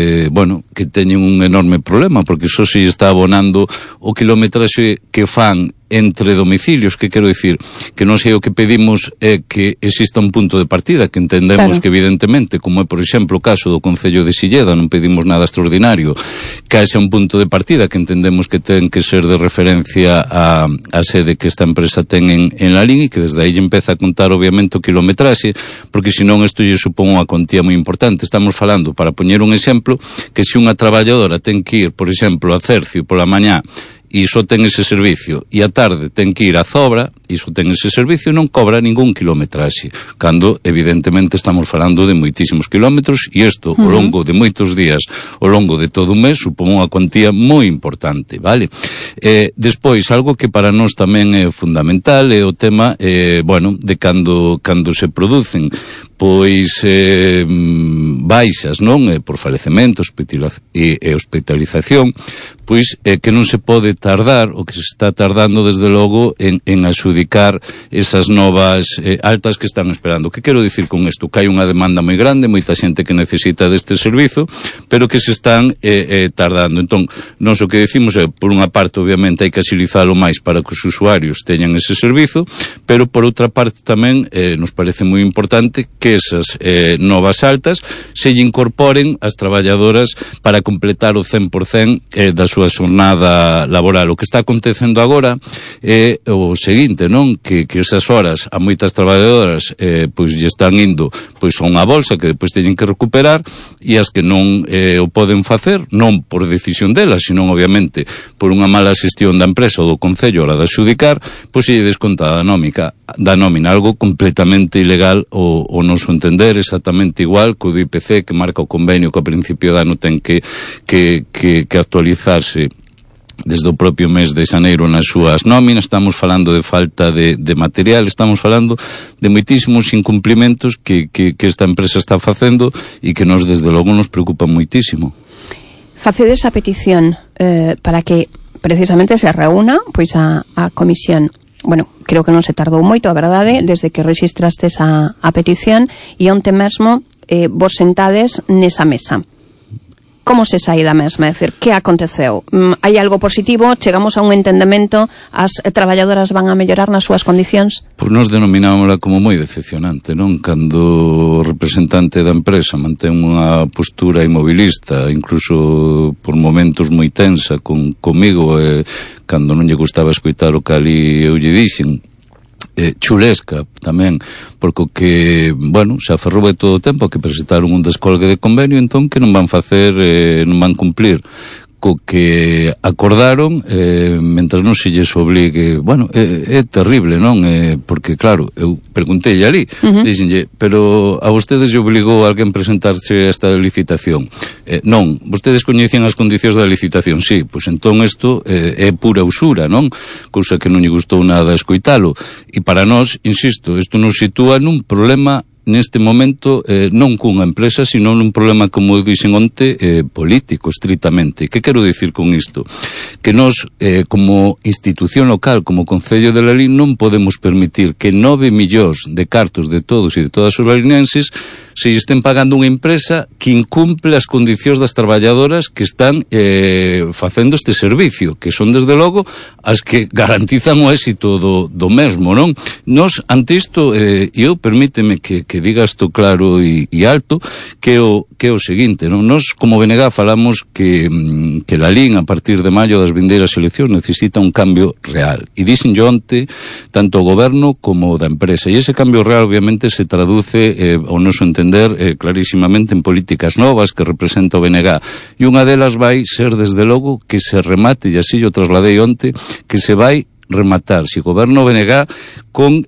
que teñen un enorme problema, porque só se lle está abonando o kilometraxe que fan entre domicilios, que quero dicir que non sei, o que pedimos é que exista un punto de partida, que entendemos que evidentemente, como é por exemplo o caso do Concello de Silleda, non pedimos nada extraordinario, que haxa un punto de partida que entendemos que ten que ser de referencia a sede que esta empresa ten en Lalín, e que desde aí empeza a contar obviamente o kilometraxe, porque senón isto lle supón unha cuantía moi importante. Estamos falando, para poñer un exemplo, que se unha traballadora ten que ir, por exemplo, a Cercio pola mañá e só ten ese servicio, e a tarde ten que ir a Zobra, iso ten ese servicio, non cobra ningún kilometraxe, cando evidentemente estamos falando de moitísimos kilómetros, e isto ao longo de moitos días, ao longo de todo o mes, supón unha cuantía moi importante, vale? Despois, algo que para nós tamén é fundamental é o tema, de cando se producen pois baixas, non? Por falecemento e hospitalización, pois que non se pode tardar, o que se está tardando desde logo en adxudicar esas novas altas que están esperando. Que quero dicir con isto? Que hai unha demanda moi grande, moita xente que necesita deste servizo, pero que se están tardando. Entón, nós o que decimos é, por unha parte, obviamente, hai que axilizalo máis para que os usuarios teñan ese servizo, pero por outra parte tamén nos parece moi importante que esas novas altas se lle incorporen as traballadoras para completar o 100% da súa xornada laboral. O que está acontecendo agora é o seguinte, non? Que esas horas a moitas traballadoras pois lle están indo pois a unha bolsa que depois teñen que recuperar, e as que non o poden facer, non por decisión delas, sino obviamente por unha mala xestión da empresa ou do concello a hora de adxudicar, pois se lle desconta da nómina, algo completamente ilegal o noso entender, exactamente igual que o do IPC, que marca o convenio que a principio de ano ten que actualizarse desde o propio mes de xaneiro nas súas nóminas. Estamos falando de falta de material, estamos falando de moitísimos incumplimentos que esta empresa está facendo e que nos desde logo nos preocupa moitísimo. Facedes a petición para que precisamente se reúna pois a comisión. Bueno, creo que non se tardou moito, a verdade, desde que rexistrastes a petición, e onte mesmo vos sentades nesa mesa. Como se sai da mesma? É dicir, que aconteceu? Hai algo positivo? Chegamos a un entendemento? As traballadoras van a mellorar nas súas condicións? Pois nós denominámosla como moi decepcionante, non? Cando o representante da empresa mantén unha postura inmobilista, incluso por momentos moi tensa comigo, cando non lle gustaba escoitar o que ali eu lle dixen, chulesca tamén, porque o que, se aferrou de todo o tempo que presentaron un descolgue de convenio, entón que non van facer, non van cumplir co que acordaron, mentras non se lles obligue. É terrible, non? Porque, claro, eu preguntei ali, díxenlle, pero a vostedes lle obligou a alguén presentarse a esta licitación? Non, vostedes coñecían as condicións da licitación? Sí, pois entón isto é pura usura, non? Cousa que non lle gustou nada escoitalo. E para nós, insisto, isto nos sitúa nun problema neste momento non cunha empresa, sino nun problema, como dixen onte, político, estritamente. Que quero dicir con isto? Que nós, como institución local, como Concello de Lalín, non podemos permitir que 9 millóns de cartos de todos e de todas os lalinenses se estén pagando unha empresa que incumple as condicións das traballadoras que están facendo este servicio, que son, desde logo, as que garantizan o éxito do mesmo, non? Nós, ante isto, eu permíteme que diga isto claro e alto, que é o seguinte, non? Nós, como BNG, falamos que Lalín, a partir de maio das vindeiras eleccións, necesita un cambio real. E dixen yo onte, tanto o goberno como o da empresa. E ese cambio real, obviamente, se traduce, ao noso entender, clarísimamente en políticas novas que representa o BNG. E unha delas vai ser, desde logo, que se remate, e así yo trasladei onte, que se vai rematar, se o goberno BNG con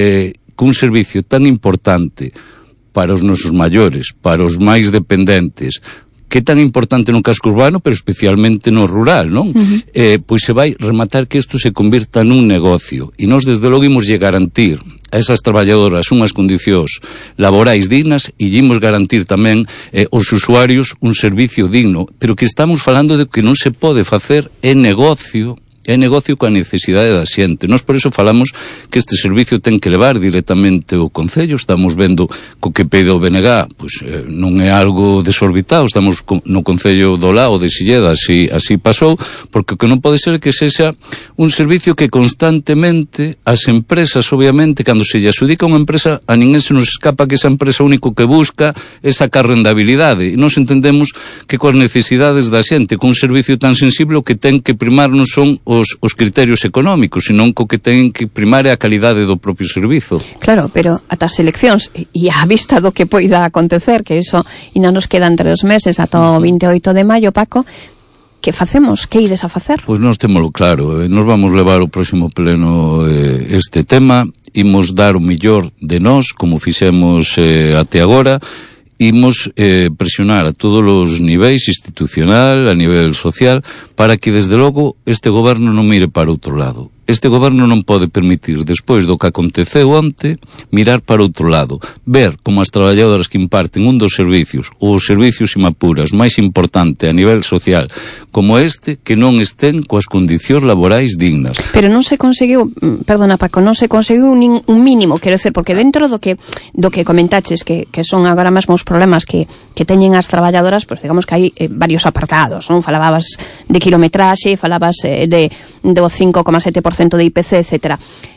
un servicio tan importante para os nosos maiores, para os máis dependentes, que é tan importante no casco urbano, pero especialmente no rural, non? Pois se vai rematar que isto se convirta nun negocio. E nós, desde logo, imos lle garantir a esas traballadoras unhas condicións laborais dignas e imos garantir tamén aos usuarios un servicio digno. Pero que estamos falando de que non se pode facer negocio coa necesidade da xente. Nós por iso falamos que este servicio ten que levar directamente o Concello. Estamos vendo co que pede o BNG, pois non é algo desorbitado. Estamos no Concello do Lao de Silleda, así pasou, porque o que non pode ser que sexa un servicio que constantemente as empresas, obviamente, cando se lle adxudica unha empresa, a ninguén se nos escapa que esa empresa único que busca é sacar rendabilidade. E nós entendemos que coas necesidades da xente, con un servicio tan sensible, o que ten que primar non son os criterios económicos, senón co que ten que primar é a calidade do propio servizo. Claro, pero ata as eleccións e a vista do que poida acontecer, que iso ainda nos quedan 3 meses ata o 28 de maio, Paco, que facemos? Que ides a facer? Pois nós témolo claro, nos vamos levar o próximo pleno este tema, imos dar o millor de nós, como fixemos até agora, imos presionar a todos os niveis, institucional, a nivel social, para que desde logo este goberno non mire para outro lado. Este goberno non pode permitir, despois do que aconteceu onte, mirar para outro lado, ver como as traballadoras que imparten un dos servicios, ou os servicios imapuras máis importante a nivel social, como este, que non estén coas condicións laborais dignas. Pero non se conseguiu, perdona Paco, non se conseguiu un mínimo, quero dizer, porque dentro do que comentaches, que son agora mesmo os problemas que teñen as traballadoras, pues digamos que hai varios apartados, non? Falabas de kilometraxe, falabas do 5,7% de IPC, etcétera.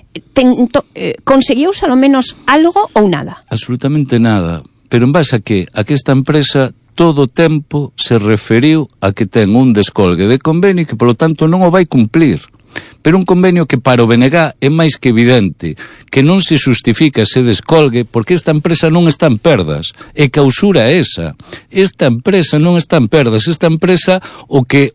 Conseguiuse ao menos algo ou nada? Absolutamente nada, pero en base a que esta empresa todo o tempo se referiu a que ten un descolgue de convenio e que, polo tanto, non o vai cumplir. Pero un convenio que para o BNG é máis que evidente que non se justifica ese descolgue porque esta empresa non está en perdas, e que a usura é esa. Esta empresa non está en perdas, esta empresa o que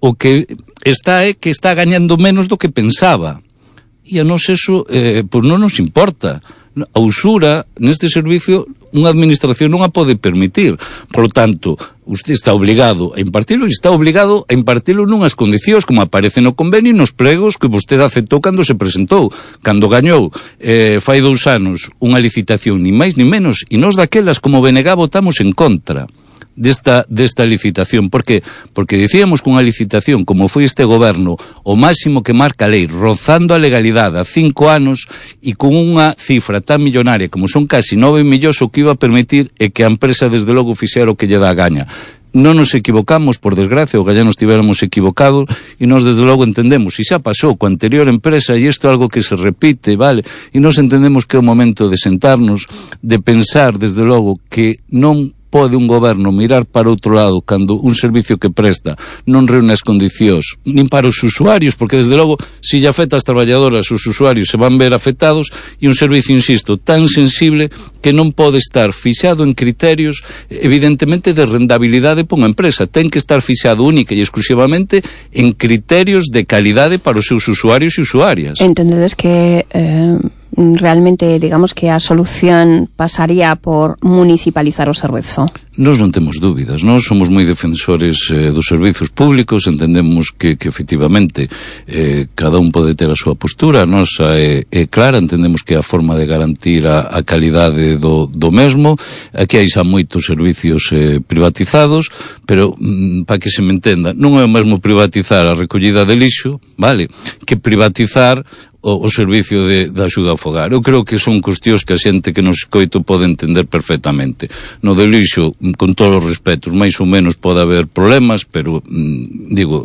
está é que está gañando menos do que pensaba. E a nos eso, pois non nos importa. A usura neste servicio unha administración non a pode permitir. Por lo tanto, usted está obligado a impartilo e está obligado a impartilo nunhas condicións como aparece no convenio e nos pregos que vostede aceptou cando se presentou, cando gañou fai 2 anos unha licitación, ni máis ni menos, e nós daquelas como BNG votamos en contra desta licitación. Por que? Porque dicíamos que unha licitación como foi este goberno, o máximo que marca a lei, rozando a legalidade a 5 anos e con unha cifra tan millonaria como son casi 9 millóns, o que iba a permitir é que a empresa desde logo fixera o que lle dá a gaña. Non nos equivocamos, por desgracia, o gallá nos tiveramos equivocados, e nós desde logo entendemos, e xa pasou coa anterior empresa, e isto é algo que se repite, vale, e nós entendemos que é o momento de sentarnos, de pensar desde logo que non pode un goberno mirar para outro lado cando un servicio que presta non reúne as condicións nin para os usuarios, porque desde logo se lle afecta as traballadoras, os usuarios se van ver afectados, e un servicio, insisto, tan sensible que non pode estar fixado en criterios evidentemente de rendabilidade para unha empresa, ten que estar fixado única e exclusivamente en criterios de calidade para os seus usuarios e usuarias. Entendedes que realmente, digamos que a solución pasaría por municipalizar o servizo? Nós non temos dúbidas, nós somos moi defensores dos servizos públicos, entendemos que efectivamente cada un pode ter a súa postura, a nosa é clara, entendemos que é a forma de garantir a calidade do mesmo. Aquí hai xa moitos servicios privatizados, pero para que se me entenda, non é o mesmo privatizar a recollida de lixo, vale, que privatizar o servicio de axuda ao fogar. Eu creo que son cuestións que a xente que nos escoito pode entender perfectamente. No de lixo, con todos os respetos, máis ou menos pode haber problemas, pero digo,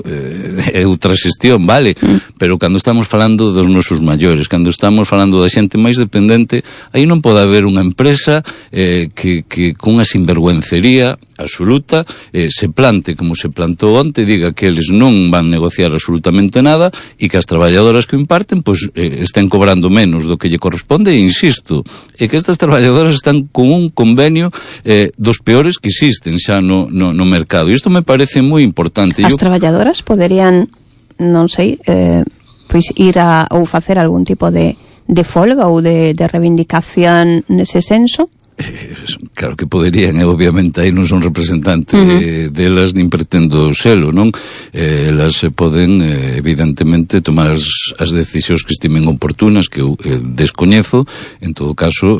é outra xestión, vale? Pero cando estamos falando dos nosos maiores, cando estamos falando da xente máis dependente, aí non pode haber unha empresa que con unha sinvergüencería absoluta se plante como se plantou onte, diga que eles non van negociar absolutamente nada e que as traballadoras que o imparten pois estén cobrando menos do que lle corresponde, e insisto, é que estas traballadoras están con un convenio dos peores que existen xa no mercado, e isto me parece moi importante. As traballadoras poderían, non sei, pois ir ou facer algún tipo de folga ou de reivindicación nese senso? Claro que poderían, obviamente aí non son representante delas nin pretendo selo, non? Elas poden evidentemente tomar as decisións que estimen oportunas, que eu descoñezo. En todo caso,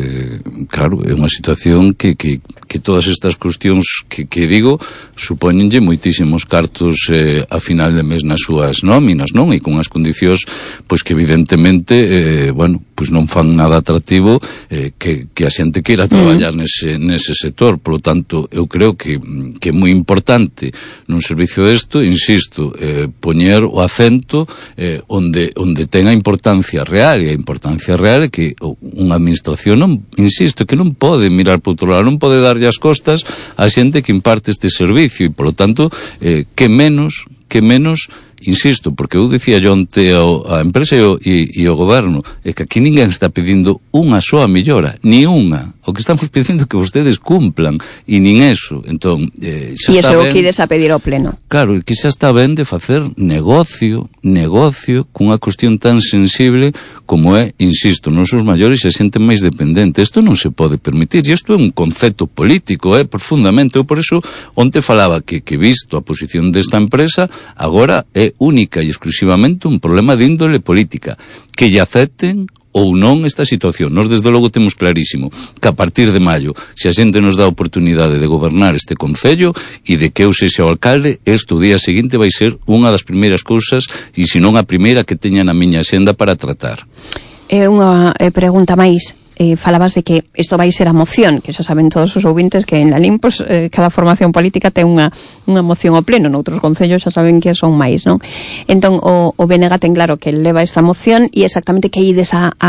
claro, é unha situación que todas estas cuestións que digo supóñenlle moitísimos cartos a final de mes nas súas nóminas, non? E con as condicións pois que evidentemente bueno, pois non fan nada atractivo que a xente queira traballar nese sector. Por lo tanto, eu creo que é moi importante nun servicio desto, insisto, poñer o acento onde ten a importancia real, e a importancia real é que unha administración non, insisto, que non pode mirar por outro lado, non pode darlle as costas a xente que imparte este servicio, e por lo tanto que menos insisto, porque eu dicía yo onte a empresa e o goberno, é que aquí ninguén está pedindo unha soa millora, ni unha. O que estamos pedindo é que vostedes cumplan, e nin eso. Entón, xa e está iso ben. o quides a pedir ao pleno. Claro, que xa está ben de facer negocio cunha cuestión tan sensible como é, insisto, nosos maiores se senten máis dependentes. Isto non se pode permitir, e isto é un concepto político, profundamente. Eu por eso onte falaba que visto a posición desta empresa, agora é única e exclusivamente un problema de índole política. Que lle acepten ou non esta situación. Nós desde logo temos clarísimo que a partir de maio, se a xente nos dá a oportunidade de gobernar este concello e de que eu sexa o alcalde, isto o día seguinte vai ser unha das primeiras cousas, e se non a primeira que teña na miña axenda para tratar. Unha pregunta máis. Falabas de que isto vai ser a moción, que xa saben todos os ouvintes que en Lalín, pues, cada formación política ten unha moción ao pleno, noutros concellos xa saben que son máis, non? Entón, o BNG ten claro que leva esta moción e exactamente que ides a